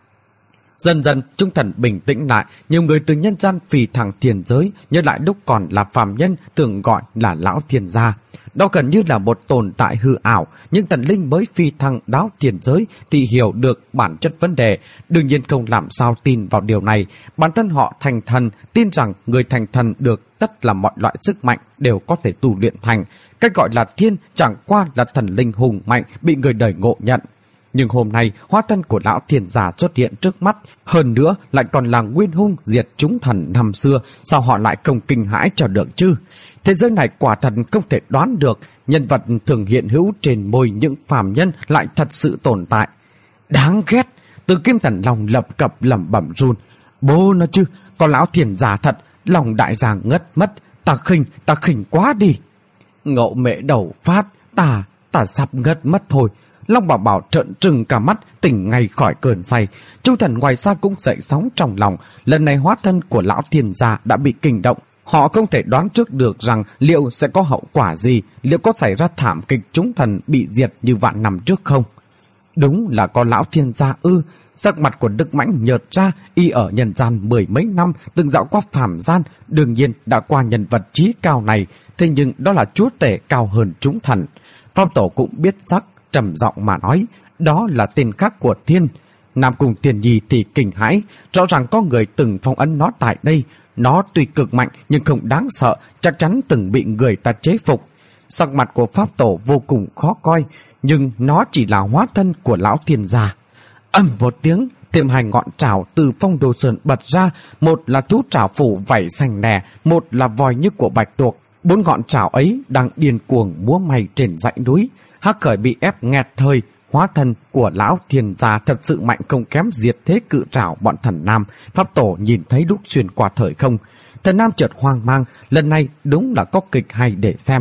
Dần dần chúng thần bình tĩnh lại, nhiều người từ nhân gian phì thẳng thiên giới, nhớ lại lúc còn là phàm nhân thường gọi là Lão Thiên Gia. Đó gần như là một tồn tại hư ảo, nhưng thần linh mới phi thăng đáo thiên giới thì hiểu được bản chất vấn đề, đương nhiên không làm sao tin vào điều này. Bản thân họ thành thần, tin rằng người thành thần được tất là mọi loại sức mạnh đều có thể tu luyện thành. Cách gọi là thiên chẳng qua là thần linh hùng mạnh bị người đời ngộ nhận. Nhưng hôm nay hóa thân của Lão Thiên Gia xuất hiện trước mắt, hơn nữa lại còn là nguyên hung diệt chúng thần năm xưa, sao họ lại không kinh hãi cho được chứ? Thế giới này quả thật không thể đoán được, nhân vật thường hiện hữu trên môi những phàm nhân lại thật sự tồn tại. Đáng ghét, Từ Kim Thần lòng lập cập lẩm bẩm run. Bố nó chứ, có Lão Thiên Gia thật, lòng đại gia ngất mất, ta khinh, ta khinh quá đi. Ngộ mẹ đầu phát, ta, ta sắp ngất mất thôi. Long Bảo Bảo trợn trừng cả mắt, tỉnh ngay khỏi cơn say. Chu thần ngoài xa cũng dậy sóng trong lòng. Lần này hóa thân của Lão Thiên Gia đã bị kinh động. Họ không thể đoán trước được rằng liệu sẽ có hậu quả gì, liệu có xảy ra thảm kịch chúng thần bị diệt như vạn năm trước không. Đúng là có Lão Thiên Gia ư. Sắc mặt của Đức Mãnh nhợt ra, y ở nhân gian mười mấy năm, từng dạo qua phàm gian, đương nhiên đã qua nhân vật trí cao này, thế nhưng đó là chúa tể cao hơn chúng thần. Pháp Tổ cũng biết sắc, trầm giọng mà nói, đó là tên khác của Thiên. Nam Cung Tiên Nhi thì kinh hãi, rõ ràng có người từng phong ấn nó tại đây. Nó tuy cực mạnh nhưng không đáng sợ, chắc chắn từng bị người ta chế phục. Sắc mặt của Pháp Tổ vô cùng khó coi, nhưng nó chỉ là hóa thân của Lão Thiên Gia. Ầm một tiếng, thêm hai ngọn trảo từ phong Đồ Sơn bật ra, một là thú trảo phủ vảy xanh nè, một là vòi như của bạch tuộc. Bốn ngọn trảo ấy đang điên cuồng múa may trên dãy núi. Hắc Khởi bị ép nghẹt thời, hóa thân của Lão Thiên Gia thật sự mạnh không kém diệt thế cự trảo bọn thần Nam. Pháp Tổ nhìn thấy lúc xuyên qua thời không. Thần Nam chợt hoang mang, lần này đúng là có kịch hay để xem.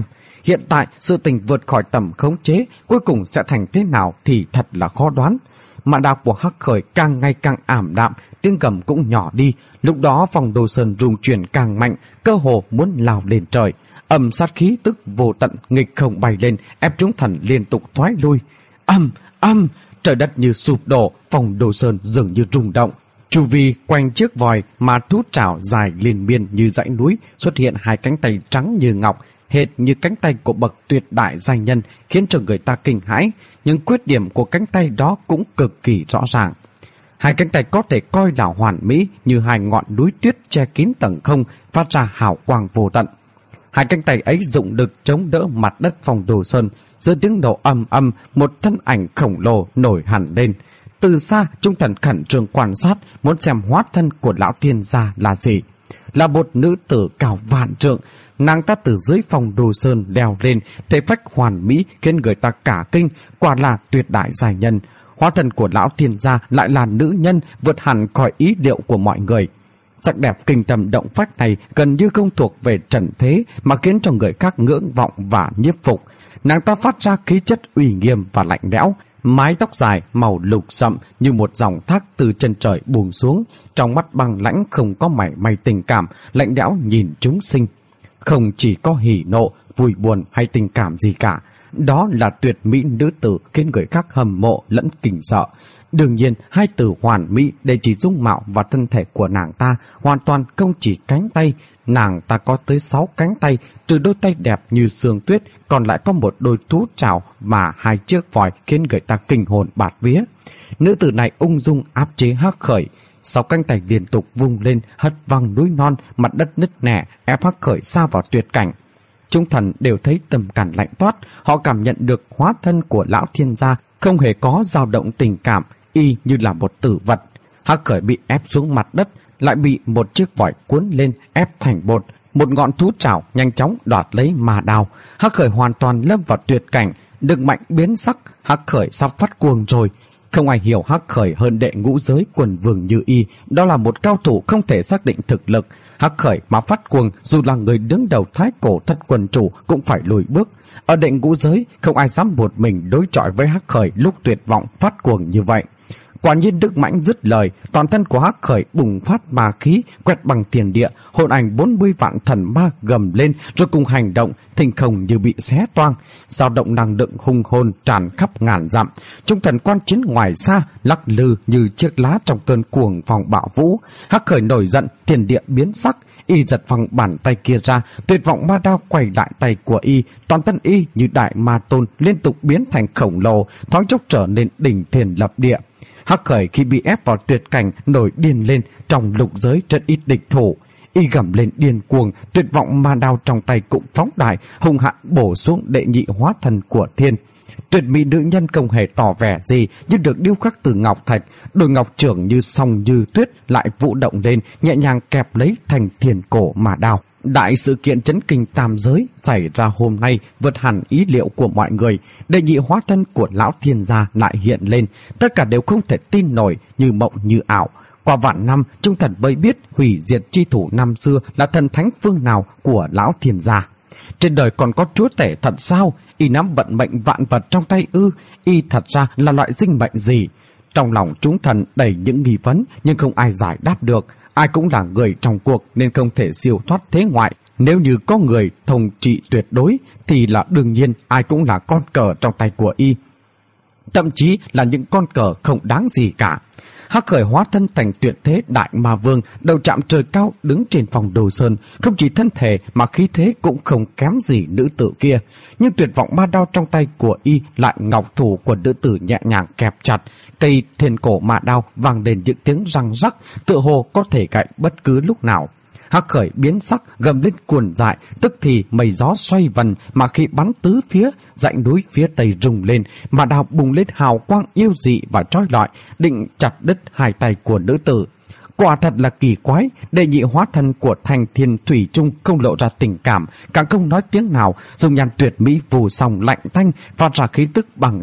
Hiện tại sự tình vượt khỏi tầm khống chế, cuối cùng sẽ thành thế nào thì thật là khó đoán. Mã đao của Hắc Khởi càng ngày càng ảm đạm, tiếng gầm cũng nhỏ đi. Lúc đó Phong Đồ Sơn rung chuyển càng mạnh, cơ hồ muốn lao lên trời. Âm sát khí tức vô tận nghịch không bay lên, ép chúng thần liên tục thoái lui. Âm, âm, trời đất như sụp đổ, Phong Đồ Sơn dường như rung động. Chu vi quanh chiếc vòi mà thú trảo dài liên miên như dãy núi, xuất hiện hai cánh tay trắng như ngọc, hệt như cánh tay của bậc tuyệt đại danh nhân, khiến cho người ta kinh hãi. Nhưng khuyết điểm của cánh tay đó cũng cực kỳ rõ ràng. Hai cánh tay có thể coi là hoàn mỹ, như hai ngọn núi tuyết che kín tầng không, phát ra hào quang vô tận. Hai cánh tay ấy dụng lực chống đỡ mặt đất Phong Đồ Sơn. Giữa tiếng nổ âm âm, một thân ảnh khổng lồ nổi hẳn lên. Từ xa, chúng thần khẩn trương quan sát, muốn xem hóa thân của lão thiên gia là gì. Là một nữ tử cao vạn trượng. Nàng ta từ dưới Phong Đồ Sơn leo lên, thể phách hoàn mỹ khiến người ta cả kinh, quả là tuyệt đại giai nhân. Hóa thân của lão thiên gia lại là nữ nhân, vượt hẳn khỏi ý liệu của mọi người. Sắc đẹp kinh tâm động phách này gần như không thuộc về trần thế, mà khiến cho người khác ngưỡng vọng và nhiếp phục. Nàng ta phát ra khí chất uy nghiêm và lạnh lẽo, mái tóc dài màu lục sậm như một dòng thác từ chân trời buông xuống, trong mắt băng lãnh không có mảy may tình cảm, lạnh lẽo nhìn chúng sinh. Không chỉ có hỉ nộ, vui buồn hay tình cảm gì cả. Đó là tuyệt mỹ nữ tử khiến người khác hâm mộ lẫn kinh sợ. Đương nhiên, hai từ hoàn mỹ để chỉ dung mạo và thân thể của nàng ta, hoàn toàn không chỉ cánh tay. Nàng ta có tới sáu cánh tay, trừ đôi tay đẹp như sương tuyết, còn lại có một đôi thú trảo và hai chiếc vòi khiến người ta kinh hồn bạt vía. Nữ tử này ung dung áp chế Hắc Khởi. Sáu cánh tay liên tục vung lên, hất văng núi non, mặt đất nứt nẻ, ép Hắc Khởi xa vào tuyệt cảnh. Chúng thần đều thấy tâm can lạnh toát, họ cảm nhận được hóa thân của lão thiên gia không hề có dao động tình cảm, y như là một tử vật. Hắc Khởi bị ép xuống mặt đất, lại bị một chiếc vòi cuốn lên ép thành bột. Một ngọn thú trảo nhanh chóng đoạt lấy mà đao. Hắc Khởi hoàn toàn lâm vào tuyệt cảnh, lực mạnh biến sắc, Hắc Khởi sắp phát cuồng rồi. Không ai hiểu Hắc Khởi hơn đệ ngũ giới quần vương như y, đó là một cao thủ không thể xác định thực lực. Hắc Khởi mà phát cuồng, dù là người đứng đầu thái cổ thất quần chủ cũng phải lùi bước. Ở đệ ngũ giới, không ai dám một mình đối chọi với Hắc Khởi lúc tuyệt vọng phát cuồng như vậy. Quả nhiên Đức Mãnh dứt lời, toàn thân của Hắc Khởi bùng phát ma khí, quét bằng thiên địa, hồn ảnh bốn mươi vạn thần ma gầm lên, rồi cùng hành động, thình không như bị xé toang, dao động năng lượng hung hồn tràn khắp ngàn dặm. Chúng thần quan chiến ngoài xa, lắc lư như chiếc lá trong cơn cuồng phong bạo vũ. Hắc Khởi nổi giận, thiên địa biến sắc, y giật văng bàn tay kia ra, tuyệt vọng ma đao quay lại tay của y, toàn thân y như đại ma tôn liên tục biến thành khổng lồ, thoáng chốc trở nên đỉnh thiên lập địa. Hắc Khởi khi bị ép vào tuyệt cảnh nổi điên lên, trong lục giới rất ít địch thủ. Y gầm lên điên cuồng, tuyệt vọng ma đao trong tay cũng phóng đại, hung hãn bổ xuống đệ nhị hóa thân của thiên. Tuyệt mỹ nữ nhân không hề tỏ vẻ gì, nhưng được điêu khắc từ ngọc thạch, đôi ngọc trưởng như song như tuyết lại vũ động lên, nhẹ nhàng kẹp lấy thành thiên cổ mà đao. Đại sự kiện chấn kinh tam giới xảy ra hôm nay vượt hẳn ý liệu của mọi người. Đệ nhị hóa thân của lão thiên gia lại hiện lên, tất cả đều không thể tin nổi, như mộng như ảo. Qua vạn năm, chúng thần mới biết hủy diệt chi thủ năm xưa là thần thánh phương nào của lão thiên gia. Trên đời còn có chúa tể thật sao? Y nắm vận mệnh vạn vật trong tay ư? Y thật ra là loại sinh mệnh gì? Trong lòng chúng thần đầy những nghi vấn, nhưng không ai giải đáp được. Ai cũng là người trong cuộc nên không thể siêu thoát thế ngoại. Nếu như có người thống trị tuyệt đối thì là đương nhiên ai cũng là con cờ trong tay của y. Thậm chí là những con cờ không đáng gì cả. Hắc Khởi hóa thân thành tuyệt thế đại ma vương, đầu chạm trời cao đứng trên Phong Đồ Sơn, không chỉ thân thể mà khí thế cũng không kém gì nữ tử kia. Nhưng tuyệt vọng ma đao trong tay của y lại ngọc thủ của nữ tử nhẹ nhàng kẹp chặt. Cây thiên cổ ma đao vang lên những tiếng răng rắc, tựa hồ có thể gãy bất cứ lúc nào. Hắc Khởi biến sắc, gầm lên cuồn dại, tức thì mây gió xoay vần, mà khi bắn tứ phía, dãy núi phía tây rung lên, mà đao bùng lên hào quang yêu dị và trói lọi, định chặt đứt hai tay của nữ tử. Quả thật là kỳ quái, đệ nhị hóa thân của Thành Thiên thủy chung không lộ ra tình cảm, càng không nói tiếng nào, dùng nhan tuyệt mỹ vù sòng lạnh thanh, phát ra khí tức bằng giá.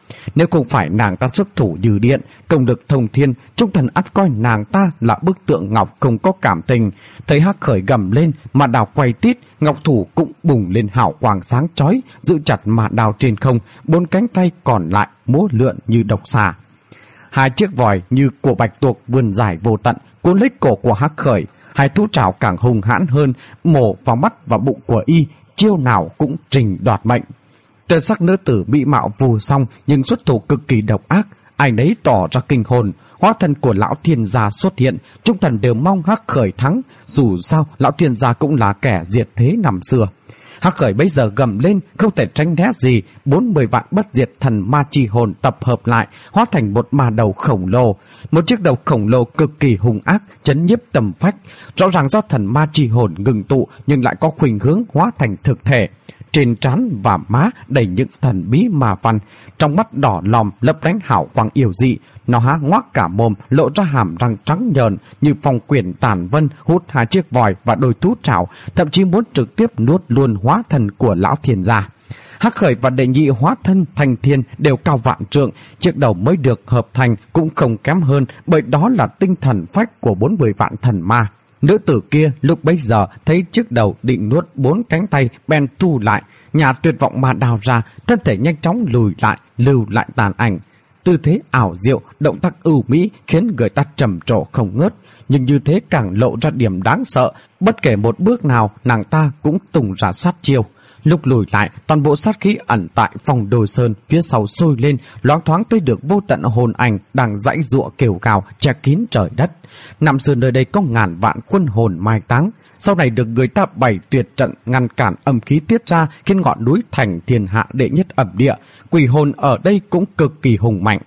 Nếu không phải nàng ta xuất thủ như điện, công lực thông thiên, chúng thần ắt coi nàng ta là bức tượng ngọc không có cảm tình. Thấy Hắc Khởi gầm lên, Mã Đào quay tít, ngọc thủ cũng bùng lên hào quang sáng chói, giữ chặt Mã Đào trên không, bốn cánh tay còn lại múa lượn như độc xà. Hai chiếc vòi như của bạch tuộc vươn dài vô tận, cuốn lấy cổ của Hắc Khởi. Hai thú trảo càng hung hãn hơn, mổ vào mắt và bụng của y, chiêu nào cũng trình đoạt mệnh. Tên sắc nữ tử bị mạo vù xong nhưng xuất thủ cực kỳ độc ác, ai nấy tỏ ra kinh hồn. Hóa thân của lão thiên gia xuất hiện, chúng thần đều mong Hắc Khởi thắng, dù sao lão thiên gia cũng là kẻ diệt thế năm xưa. Hắc Khởi bây giờ gầm lên, không thể tránh né gì, bốn mươi vạn bất diệt thần ma chi hồn tập hợp lại, hóa thành một ma đầu khổng lồ. Một chiếc đầu khổng lồ cực kỳ hung ác, chấn nhiếp tầm phách, rõ ràng do thần ma chi hồn ngừng tụ nhưng lại có khuynh hướng hóa thành thực thể. Trên trán và má đầy những thần bí ma văn, trong mắt đỏ lòm lấp lánh hào quang yêu dị. Nó há ngoác cả mồm, lộ ra hàm răng trắng nhờn như phong quyển tàn vân, hút hai chiếc vòi và đôi thú trảo, thậm chí muốn trực tiếp nuốt luôn hóa thân của lão thiên gia. Hắc Khởi và đệ nhị hóa thân thành thiên đều cao vạn trượng, chiếc đầu mới được hợp thành cũng không kém hơn, bởi đó là tinh thần phách của bốn mươi vạn thần ma. Nữ tử kia lúc bấy giờ thấy chiếc đầu định nuốt bốn cánh tay, bèn thu lại, nhà tuyệt vọng ma đào ra, thân thể nhanh chóng lùi lại, lưu lại tàn ảnh. Tư thế ảo diệu, động tác ưu mỹ khiến người ta trầm trồ không ngớt, nhưng như thế càng lộ ra điểm đáng sợ. Bất kể một bước nào, nàng ta cũng tung ra sát chiêu. Lúc lùi lại, toàn bộ sát khí ẩn tại phòng Đồ Sơn phía sau sôi lên, loáng thoáng thấy được vô tận hồn ảnh đang giãy giụa kêu gào che kín trời đất. Năm xưa nơi đây có ngàn vạn quân hồn mai táng, sau này được người ta bày tuyệt trận ngăn cản âm khí tiết ra, khiến ngọn núi thành thiên hạ đệ nhất ẩm địa. Quỷ hồn ở đây cũng cực kỳ hùng mạnh.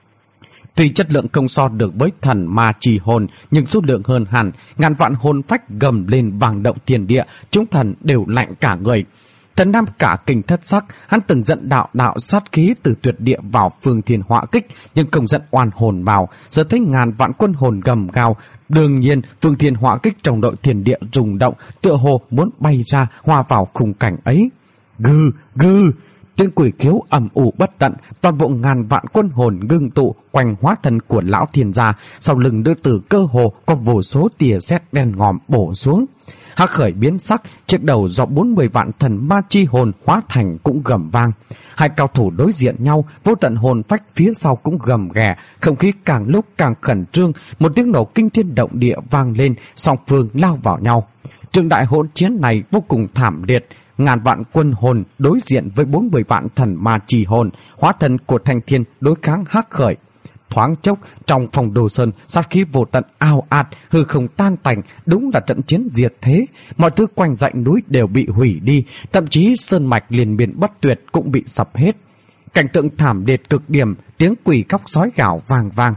Tuy chất lượng không so được với thần ma trì hồn, nhưng số lượng hơn hẳn, ngàn vạn hồn phách gầm lên vang động thiên địa, chúng thần đều lạnh cả người. Thần Nam cả kinh thất sắc, hắn từng giận đạo đạo sát khí từ tuyệt địa vào Phương Thiên Họa Kích, nhưng không giận oan hồn vào, giờ thấy ngàn vạn quân hồn gầm gào. Đương nhiên, Phương Thiên Họa Kích trong đội thiên địa rung động, tựa hồ muốn bay ra hòa vào khung cảnh ấy. Gừ, gừ, tiếng quỷ khiếu ầm ủ bất tận, toàn bộ ngàn vạn quân hồn ngưng tụ quanh hóa thân của lão thiên gia, sau lưng nữ tử cơ hồ có vô số tia sét đen ngòm bổ xuống. Hắc Khởi biến sắc, chiếc đầu do bốn mươi vạn thần ma chi hồn hóa thành cũng gầm vang. Hai cao thủ đối diện nhau, vô tận hồn phách phía sau cũng gầm ghè, không khí càng lúc càng khẩn trương, một tiếng nổ kinh thiên động địa vang lên, song phương lao vào nhau. Trường đại hỗn chiến này vô cùng thảm liệt, ngàn vạn quân hồn đối diện với bốn mươi vạn thần ma chi hồn, hóa thân của Thanh Thiên đối kháng Hắc Khởi. Thoáng chốc, trong phòng Đồ Sơn, sát khí vô tận ao ạt, hư không tan tành, đúng là trận chiến diệt thế. Mọi thứ quanh dãy núi đều bị hủy đi, thậm chí sơn mạch liền miền bất tuyệt cũng bị sập hết. Cảnh tượng thảm liệt cực điểm, tiếng quỷ khóc sói gào vang vang.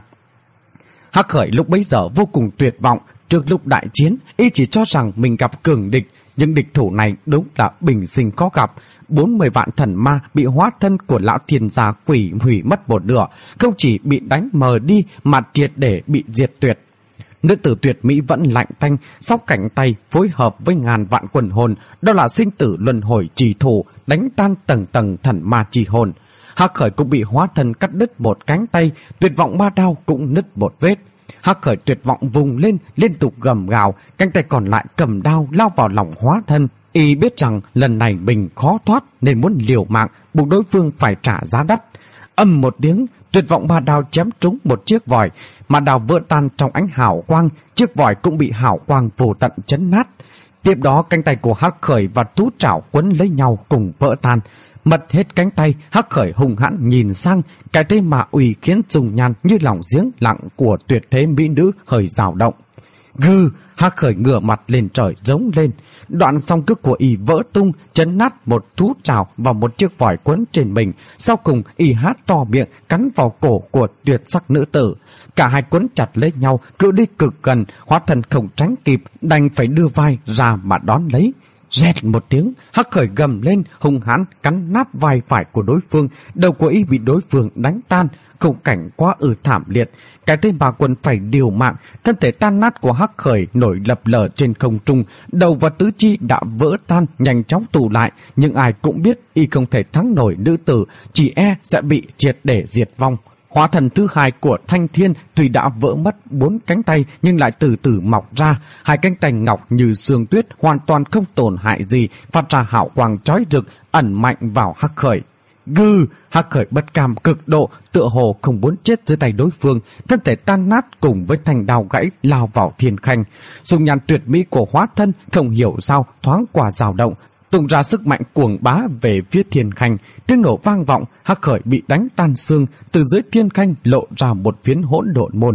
Hắc Khởi lúc bấy giờ vô cùng tuyệt vọng. Trước lúc đại chiến, y chỉ cho rằng mình gặp cường địch, nhưng địch thủ này đúng là bình sinh khó gặp. bốn mươi vạn thần ma bị hóa thân của lão thiên gia quỷ hủy mất một nửa, không chỉ bị đánh mờ đi mà triệt để bị diệt tuyệt. Nữ tử tuyệt mỹ vẫn lạnh tanh, sau cánh tay phối hợp với ngàn vạn quần hồn, đó là sinh tử luân hồi trì thủ, đánh tan tầng tầng thần ma trì hồn. Hắc Khởi cũng bị hóa thân cắt đứt một cánh tay, tuyệt vọng ma đao cũng nứt một vết. Hắc Khởi tuyệt vọng vùng lên, liên tục gầm gào, cánh tay còn lại cầm đao lao vào lòng hóa thân. Y biết rằng lần này mình khó thoát nên muốn liều mạng, buộc đối phương phải trả giá đắt. Âm một tiếng, tuyệt vọng ma đao chém trúng một chiếc vòi, ma đao vỡ tan trong ánh hào quang, chiếc vòi cũng bị hào quang vô tận chấn nát. Tiếp đó cánh tay của Hắc Khởi và thú trảo quấn lấy nhau cùng vỡ tan. Mất hết cánh tay, Hắc Khởi hung hãn nhìn sang, cái thế mà uy khiến dung nhan như lòng giếng lặng của tuyệt thế mỹ nữ hơi dao động. Gừ, Hắc Khởi ngửa mặt lên trời giống lên. Đoạn song cước của y vỡ tung, chấn nát một thú trảo và một chiếc vòi quấn trên mình. Sau cùng y há to miệng cắn vào cổ của tuyệt sắc nữ tử. Cả hai quấn chặt lấy nhau, cự đi cực gần, hóa thân không tránh kịp, đành phải đưa vai ra mà đón lấy. Rẹt một tiếng, Hắc Khởi gầm lên, hung hãn cắn nát vai phải của đối phương, đầu của y bị đối phương đánh tan. khung cảnh quá ư thảm liệt. Cái tên bà Quân phải điều mạng, thân thể tan nát của Hắc Khởi nổi lập lờ trên không trung, đầu và tứ chi đã vỡ tan, nhanh chóng tụ lại. Nhưng ai cũng biết y không thể thắng nổi nữ tử, chỉ e sẽ bị triệt để diệt vong. Hóa thần thứ hai của Thanh Thiên tuy đã vỡ mất bốn cánh tay nhưng lại từ từ mọc ra. Hai cánh tay ngọc như sương tuyết, hoàn toàn không tổn hại gì, phát ra hào quang chói rực, ẩn mạnh vào Hắc Khởi. Gừ! Hắc Khởi bất cam cực độ, tựa hồ không muốn chết dưới tay đối phương, thân thể tan nát cùng với thanh đao gãy lao vào Thiên Khanh. Dung nhan tuyệt mỹ của hóa thân không hiểu sao thoáng qua dao động, tung ra sức mạnh cuồng bá về phía Thiên Khanh. Tiếng nổ vang vọng, Hắc Khởi bị đánh tan xương, từ dưới Thiên Khanh lộ ra một phiến hỗn độn môn.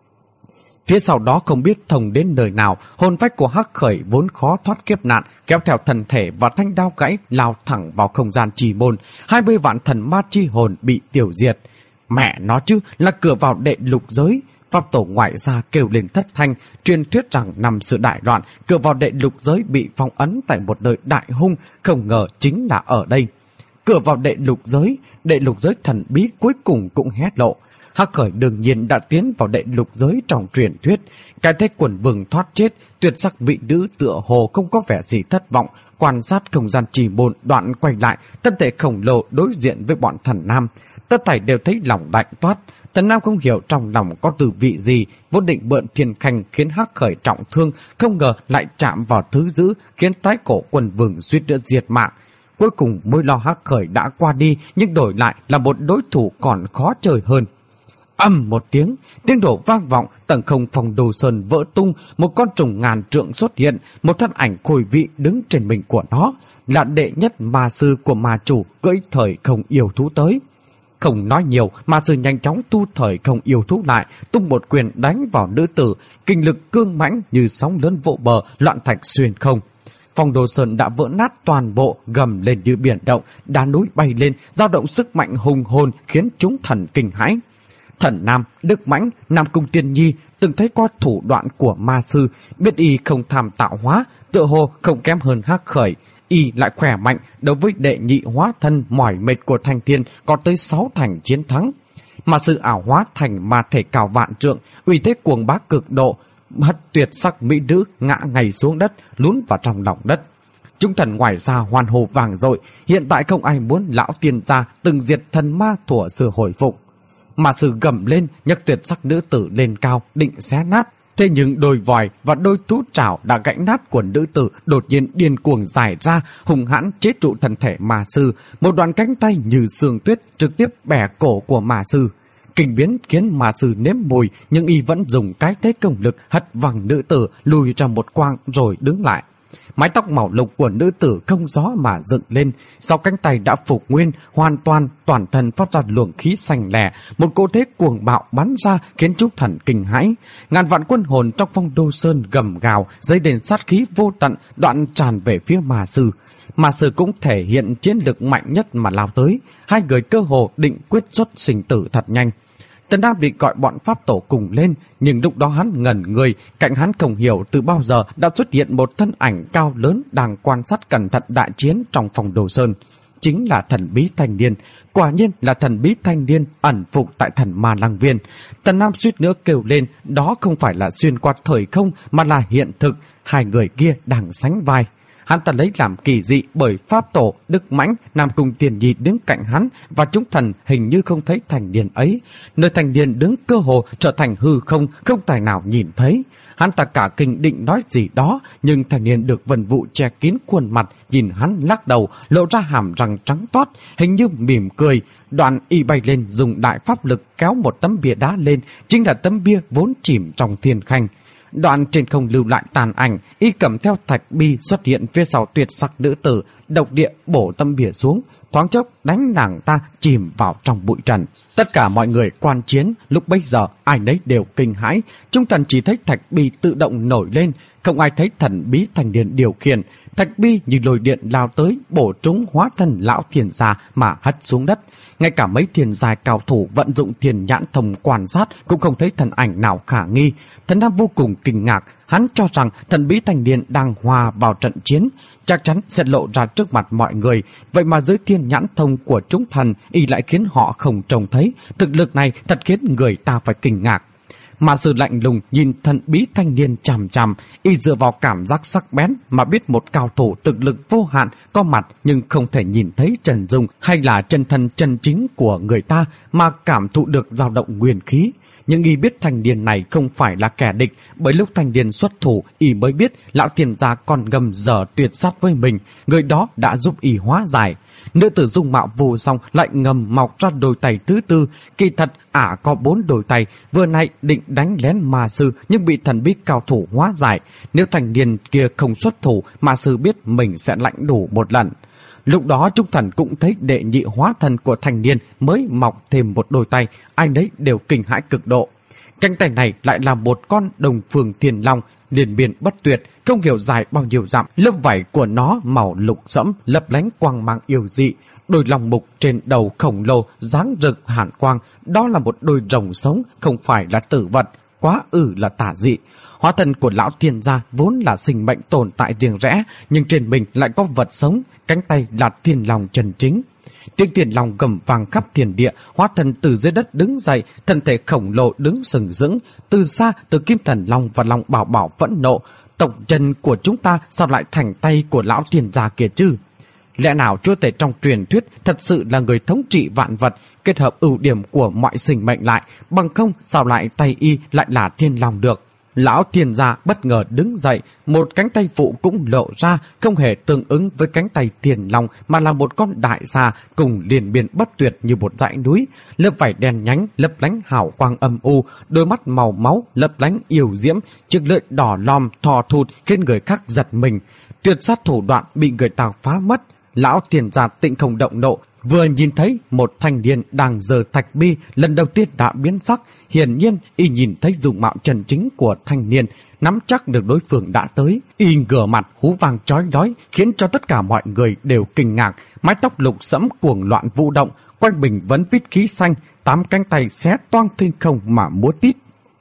Phía sau đó không biết thông đến nơi nào, hồn phách của Hắc Khởi vốn khó thoát kiếp nạn, kéo theo thần thể và thanh đao gãy lao thẳng vào không gian trì môn. Hai mươi vạn thần ma chi hồn bị tiêu diệt. Mẹ nó chứ, là cửa vào đệ lục giới. Pháp tổ ngoại gia kêu lên thất thanh, truyền thuyết rằng năm sự đại loạn, cửa vào đệ lục giới bị phong ấn tại một nơi đại hung, không ngờ chính là ở đây. Cửa vào đệ lục giới, đệ lục giới thần bí cuối cùng cũng hé lộ. Hắc Khởi đương nhiên đã tiến vào đệ lục giới trong truyền thuyết. Cái thế quần vừng thoát chết, tuyệt sắc vị nữ tựa hồ không có vẻ gì thất vọng, quan sát không gian trì môn, đoạn quay lại, thân thể khổng lồ đối diện với bọn thần nam. Tất thảy đều thấy lòng lạnh toát. Thần nam không hiểu trong lòng có từ vị gì, vốn định mượn Thiên Khanh khiến Hắc Khởi trọng thương, không ngờ lại chạm vào thứ dữ, khiến tái cổ quần vừng suýt nữa diệt mạng. Cuối cùng mối lo Hắc Khởi đã qua đi, nhưng đổi lại là một đối thủ còn khó chơi hơn. Ầm một tiếng, tiếng nổ vang vọng, tầng không phòng đồ sơn vỡ tung, một con trùng ngàn trượng xuất hiện, một thân ảnh khôi vị đứng trên mình của nó, là đệ nhất ma sư của ma chủ cưỡi thời không yêu thú tới. Không nói nhiều, ma sư nhanh chóng tu thời không yêu thú lại, tung một quyền đánh vào nữ tử, kinh lực cương mãnh như sóng lớn vỗ bờ, loạn thạch xuyên không. Phòng đồ sơn đã vỡ nát toàn bộ, gầm lên như biển động, đá núi bay lên, dao động sức mạnh hùng hồn khiến chúng thần kinh hãi. Thần Nam, Đức Mãnh, Nam Cung Tiên Nhi từng thấy qua thủ đoạn của ma sư, biết y không tham tạo hóa, tựa hồ không kém hơn Hắc Khởi. Y lại khỏe mạnh, đối với đệ nhị hóa thân mỏi mệt của Thanh Thiên có tới sáu thành chiến thắng. Ma sư ảo hóa thành ma thể cao vạn trượng, uy thế cuồng bá cực độ, hất tuyệt sắc mỹ nữ ngã ngay xuống đất, lún vào trong lòng đất. Chúng thần ngoài ra hoan hô vàng dội, hiện tại không ai muốn lão tiên gia từng diệt thần ma thuở xưa hồi phục. Ma sư gầm lên, nhấc tuyệt sắc nữ tử lên cao, định xé nát. Thế nhưng đôi vòi và đôi thú trảo đã gãy nát của nữ tử đột nhiên điên cuồng dài ra, hùng hãn chế trụ thân thể ma sư. Một đoạn cánh tay như sương tuyết trực tiếp bẻ cổ của ma sư. Kinh biến khiến ma sư nếm mùi, nhưng y vẫn dùng cái thế công lực hất văng nữ tử lùi ra một quang rồi đứng lại. Mái tóc màu lục của nữ tử không gió mà dựng lên, sau cánh tay đã phục nguyên, hoàn toàn, toàn thân phát ra luồng khí xanh lẻ, một cỗ thế cuồng bạo bắn ra khiến chúng thần kinh hãi. Ngàn vạn quân hồn trong phong đô sơn gầm gào, dấy lên sát khí vô tận, đoạn tràn về phía ma sư. Ma sư cũng thể hiện chiến lực mạnh nhất mà lao tới, hai người cơ hồ định quyết xuất sinh tử thật nhanh. Tần Nam định gọi bọn pháp tổ cùng lên, nhưng lúc đó hắn ngẩn người, cạnh hắn không hiểu từ bao giờ đã xuất hiện một thân ảnh cao lớn đang quan sát cẩn thận đại chiến trong phòng đồ sơn. Chính là thần bí thanh niên, quả nhiên là thần bí thanh niên ẩn phục tại thần ma lăng viên. Tần Nam suýt nữa kêu lên, đó không phải là xuyên qua thời không mà là hiện thực, hai người kia đang sánh vai. Hắn ta lấy làm kỳ dị bởi pháp tổ, Đức Mãnh, Nam Cung Tiên Nhi đứng cạnh hắn và chúng thần hình như không thấy thanh niên ấy. Nơi thanh niên đứng cơ hồ trở thành hư không, không tài nào nhìn thấy. Hắn ta cả kinh định nói gì đó, nhưng thanh niên được vân vụ che kín khuôn mặt, nhìn hắn lắc đầu, lộ ra hàm răng trắng toát, hình như mỉm cười. Đoạn y bay lên dùng đại pháp lực kéo một tấm bia đá lên, chính là tấm bia vốn chìm trong Thiên Khanh. Đoạn trên không lưu lại tàn ảnh, y cầm theo thạch bi xuất hiện phía sau tuyệt sắc nữ tử, độc địa bổ tấm bia xuống, thoáng chốc đánh nàng ta chìm vào trong bụi trần. Tất cả mọi người quan chiến, lúc bấy giờ ai nấy đều kinh hãi, chúng thần chỉ thấy thạch bi tự động nổi lên, không ai thấy thần bí thanh niên điều khiển. Thạch bi như lôi điện lao tới, bổ trúng hóa thân lão thiền gia mà hất xuống đất. Ngay cả mấy thiền giai cao thủ vận dụng thiền nhãn thông quan sát cũng không thấy thần ảnh nào khả nghi. Thần Nam vô cùng kinh ngạc, hắn Hắn cho rằng thần bí thanh niên đang hòa vào trận chiến, chắc chắn sẽ lộ ra trước mặt mọi người. Vậy mà dưới thiên nhãn thông của chúng thần, y lại khiến họ không trông thấy. Thực lực này thật khiến người ta phải kinh ngạc. Mà Sư lạnh lùng nhìn thần bí thanh niên chằm chằm, y dựa vào cảm giác sắc bén mà biết một cao thủ thực lực vô hạn có mặt nhưng không thể nhìn thấy chân dung hay là chân thân chân chính của người ta, mà cảm thụ được dao động nguyên khí. Nhưng y biết thanh niên này không phải là kẻ địch, bởi lúc thanh niên xuất thủ, y mới biết lão tiền gia còn ngầm dở tuyệt sát với mình, người đó đã giúp y hóa giải. Nữ tử dung mạo vô song lại ngầm mọc ra đôi tay thứ tư, kỳ thật ả có bốn đôi tay, vừa nãy định đánh lén ma sư nhưng bị thần bí cao thủ hóa giải. Nếu thanh niên kia không xuất thủ, ma sư biết mình sẽ lãnh đủ một lần. Lúc đó chúng thần cũng thấy đệ nhị hóa thân của thanh niên mới mọc thêm một đôi tay, ai nấy đều kinh hãi cực độ. Cánh tay này lại là một con đồng phương thiên long, liên miên bất tuyệt, không hiểu dài bao nhiêu dặm. Lớp vảy của nó màu lục sẫm, lấp lánh quang mang yêu dị. Đôi lòng mục trên đầu khổng lồ dáng rực hàn quang, đó là một đôi rồng sống, không phải là tử vật, quá ư là tà dị. Hóa thân của lão thiên gia vốn là sinh mệnh tồn tại riêng rẽ, nhưng trên mình lại có vật sống, cánh tay là thiên long chân chính. Tiếng thiên long gầm vang khắp thiên địa, hóa thân từ dưới đất đứng dậy, thân thể khổng lồ đứng sừng sững. Từ xa, từ kim thần long và long bảo bảo phẫn nộ, tộc chân của chúng ta sao lại thành tay của lão thiên gia kia chứ? Lẽ nào chúa tể trong truyền thuyết thật sự là người thống trị vạn vật, kết hợp ưu điểm của mọi sinh mệnh lại, bằng không sao lại tay y lại là thiên long được? Lão thiên gia bất ngờ đứng dậy, một cánh tay phụ cũng lộ ra, không hề tương ứng với cánh tay thiên long, mà là một con đại xà cùng liền biên bất tuyệt như một dãy núi. Lớp vảy đen nhánh lấp lánh hào quang âm u, đôi mắt màu máu lấp lánh yêu diễm, chiếc lưỡi đỏ lòm thò thụt khiến người khác giật mình. Tuyệt sát thủ đoạn bị người ta phá mất. Lão thiên gia tịnh không động nộ, vừa nhìn thấy một thanh niên đang giơ thạch bi, lần đầu tiên đã biến sắc. Hiển nhiên y nhìn thấy dung mạo chân chính của thanh niên, nắm chắc được đối phương đã tới. Y ngửa mặt hú vang chói lói, khiến cho tất cả mọi người đều kinh ngạc. Mái tóc lục sẫm cuồng loạn vũ động, quanh mình vẫn vít khí xanh, tám cánh tay xé toang thiên không mà múa tít.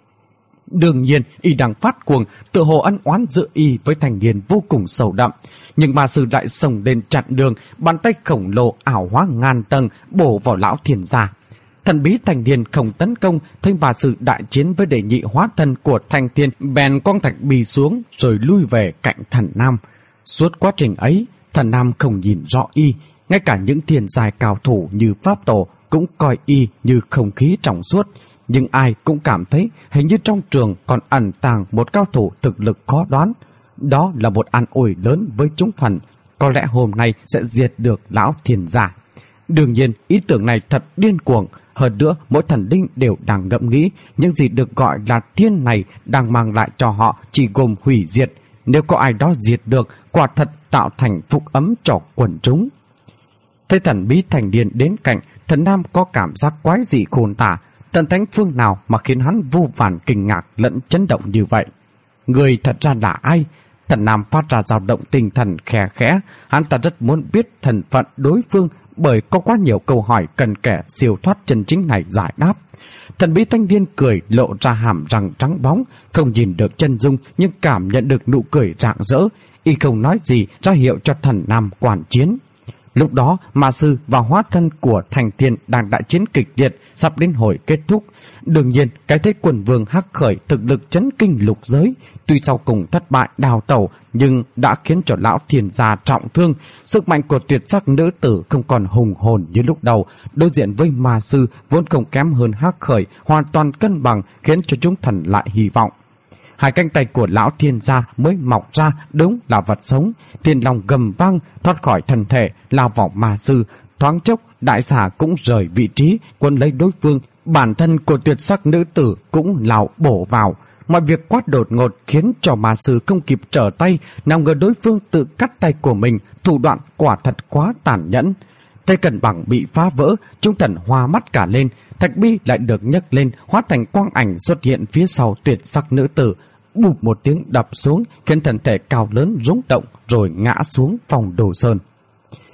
Đương nhiên y đang phát cuồng, tự hồ ân oán giữa y với thanh niên vô cùng sâu đậm. Nhưng ma sư lại xông lên chặn đường, bàn tay khổng lồ ảo hóa ngàn tầng bổ vào lão thiên gia. Thần bí thanh niên không tấn công, thấy ma sư đại chiến với đệ nhị hóa thân của thanh thiên, bèn quăng thạch bì xuống rồi lui về cạnh thần nam. Suốt quá trình ấy, thần nam không nhìn rõ y, ngay cả những thiên giai cao thủ như pháp tổ cũng coi y như không khí trong suốt. Nhưng ai cũng cảm thấy hình như trong trường còn ẩn tàng một cao thủ thực lực khó đoán. Đó là một an ủi lớn với chúng thần, có lẽ hôm nay sẽ diệt được lão thiên gia. Đương nhiên ý tưởng này thật điên cuồng. Hơn nữa mỗi thần linh đều đang ngẫm nghĩ những gì được gọi là thiên này đang mang lại cho họ chỉ gồm hủy diệt. Nếu có ai đó diệt được, quả thật tạo thành phúc ấm cho quần chúng. Thấy thần bí thành điên đến cạnh, thần nam có cảm giác quái dị khôn tả. Thần thánh phương nào mà khiến hắn vô vàn kinh ngạc lẫn chấn động như vậy? Người thật ra là ai? Thần nam phát ra dao động tinh thần khẽ khẽ. Hắn ta rất muốn biết thân phận đối phương, bởi có quá nhiều câu hỏi cần kẻ siêu thoát chân chính này giải đáp. Thần bí thanh niên cười lộ ra hàm răng trắng bóng, không nhìn được chân dung nhưng cảm nhận được nụ cười rạng rỡ. Y không nói gì, ra hiệu cho thần nam quản chiến. Lúc đó ma sư và hóa thân của thành thiên đang đại chiến kịch liệt, sắp đến hồi kết thúc. Đương nhiên cái thế quần vương Hắc Khởi thực lực chấn kinh lục giới, tuy sau cùng thất bại đào tẩu nhưng đã khiến cho lão thiên gia trọng thương. Sức mạnh của tuyệt sắc nữ tử không còn hùng hồn như lúc đầu, đối diện với ma sư vốn không kém hơn Hắc Khởi, hoàn toàn cân bằng, khiến cho chúng thần lại hy vọng. Hai cánh tay của lão thiên gia mới mọc ra, đúng là vật sống. Thiên long gầm vang thoát khỏi thân thể, lao vào ma sư. Thoáng chốc đại xà cũng rời vị trí, quân lấy đối phương. Bản thân của tuyệt sắc nữ tử cũng lao bổ vào. Mọi việc quá đột ngột khiến cho ma sư không kịp trở tay, nào ngờ đối phương tự cắt tay của mình. Thủ đoạn quả thật quá tàn nhẫn. Tay cân bằng bị phá vỡ, chúng thần hoa mắt cả lên. Thạch bi lại được nhấc lên, hóa thành quang ảnh xuất hiện phía sau tuyệt sắc nữ tử. Bụp một tiếng đập xuống, khiến thân thể cao lớn rung động rồi ngã xuống phòng đồ sơn.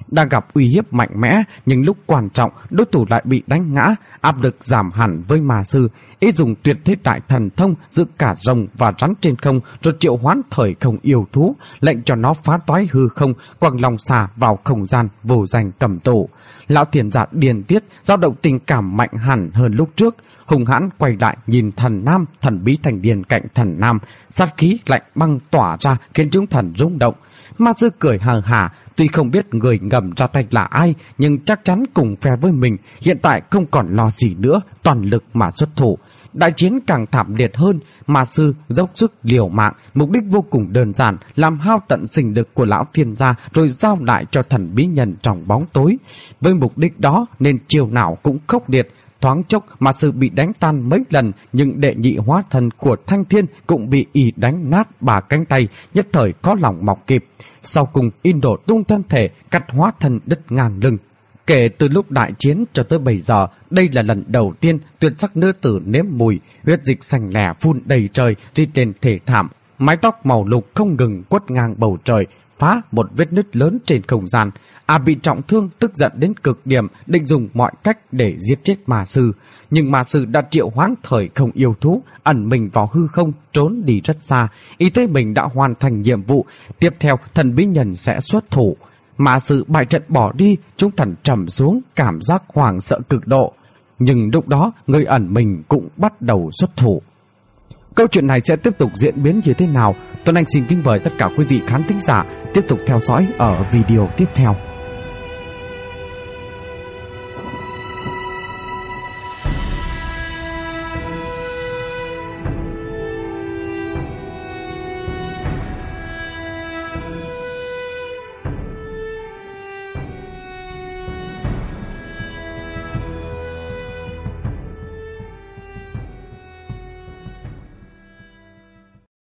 đang gặp uy hiếp mạnh mẽ, nhưng lúc quan trọng đối thủ lại bị đánh ngã, áp lực giảm hẳn với ma sư. Y dùng tuyệt thế đại thần thông giữ cả rồng và rắn trên không, rồi triệu hoán thời không yêu thú, lệnh cho nó phá toái hư không, quăng lòng xà vào không gian vô danh cầm tù. Lão thiền giả điên tiết, dao động tình cảm mạnh hẳn hơn lúc trước, hùng hãn quay lại nhìn thần nam, thần bí thành điền cạnh thần nam, sát khí lạnh băng tỏa ra khiến chúng thần rung động. Ma sư cười hờ hả, tuy không biết người ngầm ra tay là ai, nhưng chắc chắn cùng phe với mình, hiện tại không còn lo gì nữa, toàn lực mà xuất thủ. Đại chiến càng thảm liệt hơn, ma sư dốc sức liều mạng, mục đích vô cùng đơn giản, làm hao tận sinh lực của lão thiên gia rồi giao lại cho thần bí nhân trong bóng tối. Với mục đích đó nên chiều nào cũng khốc liệt. Thoáng chốc ma sư bị đánh tan mấy lần, nhưng đệ nhị hóa thân của Thanh Thiên cũng bị y đánh nát ba cánh tay, nhất thời có lòng mọc kịp. Sau cùng y đổ tung thân thể, cắt hóa thân đứt ngang lưng. Kể từ lúc đại chiến cho tới bây giờ, đây là lần đầu tiên tuyệt sắc nữ tử nếm mùi, huyết dịch xanh lẻ phun đầy trời trên nền thể thảm, mái tóc màu lục không ngừng quất ngang bầu trời, phá một vết nứt lớn trên không gian. À bị trọng thương, tức giận đến cực điểm, định dùng mọi cách để giết chết ma sư. Nhưng ma sư đã triệu hoán thời không yêu thú, ẩn mình vào hư không, trốn đi rất xa. Ý thấy mình đã hoàn thành nhiệm vụ, tiếp theo thần bí nhân sẽ xuất thủ. Ma sư bại trận bỏ đi, chúng thần trầm xuống, cảm giác hoảng sợ cực độ. Nhưng lúc đó, người ẩn mình cũng bắt đầu xuất thủ. Câu chuyện này sẽ tiếp tục diễn biến như thế nào? Tuấn Anh xin kính mời tất cả quý vị khán thính giả tiếp tục theo dõi ở video tiếp theo.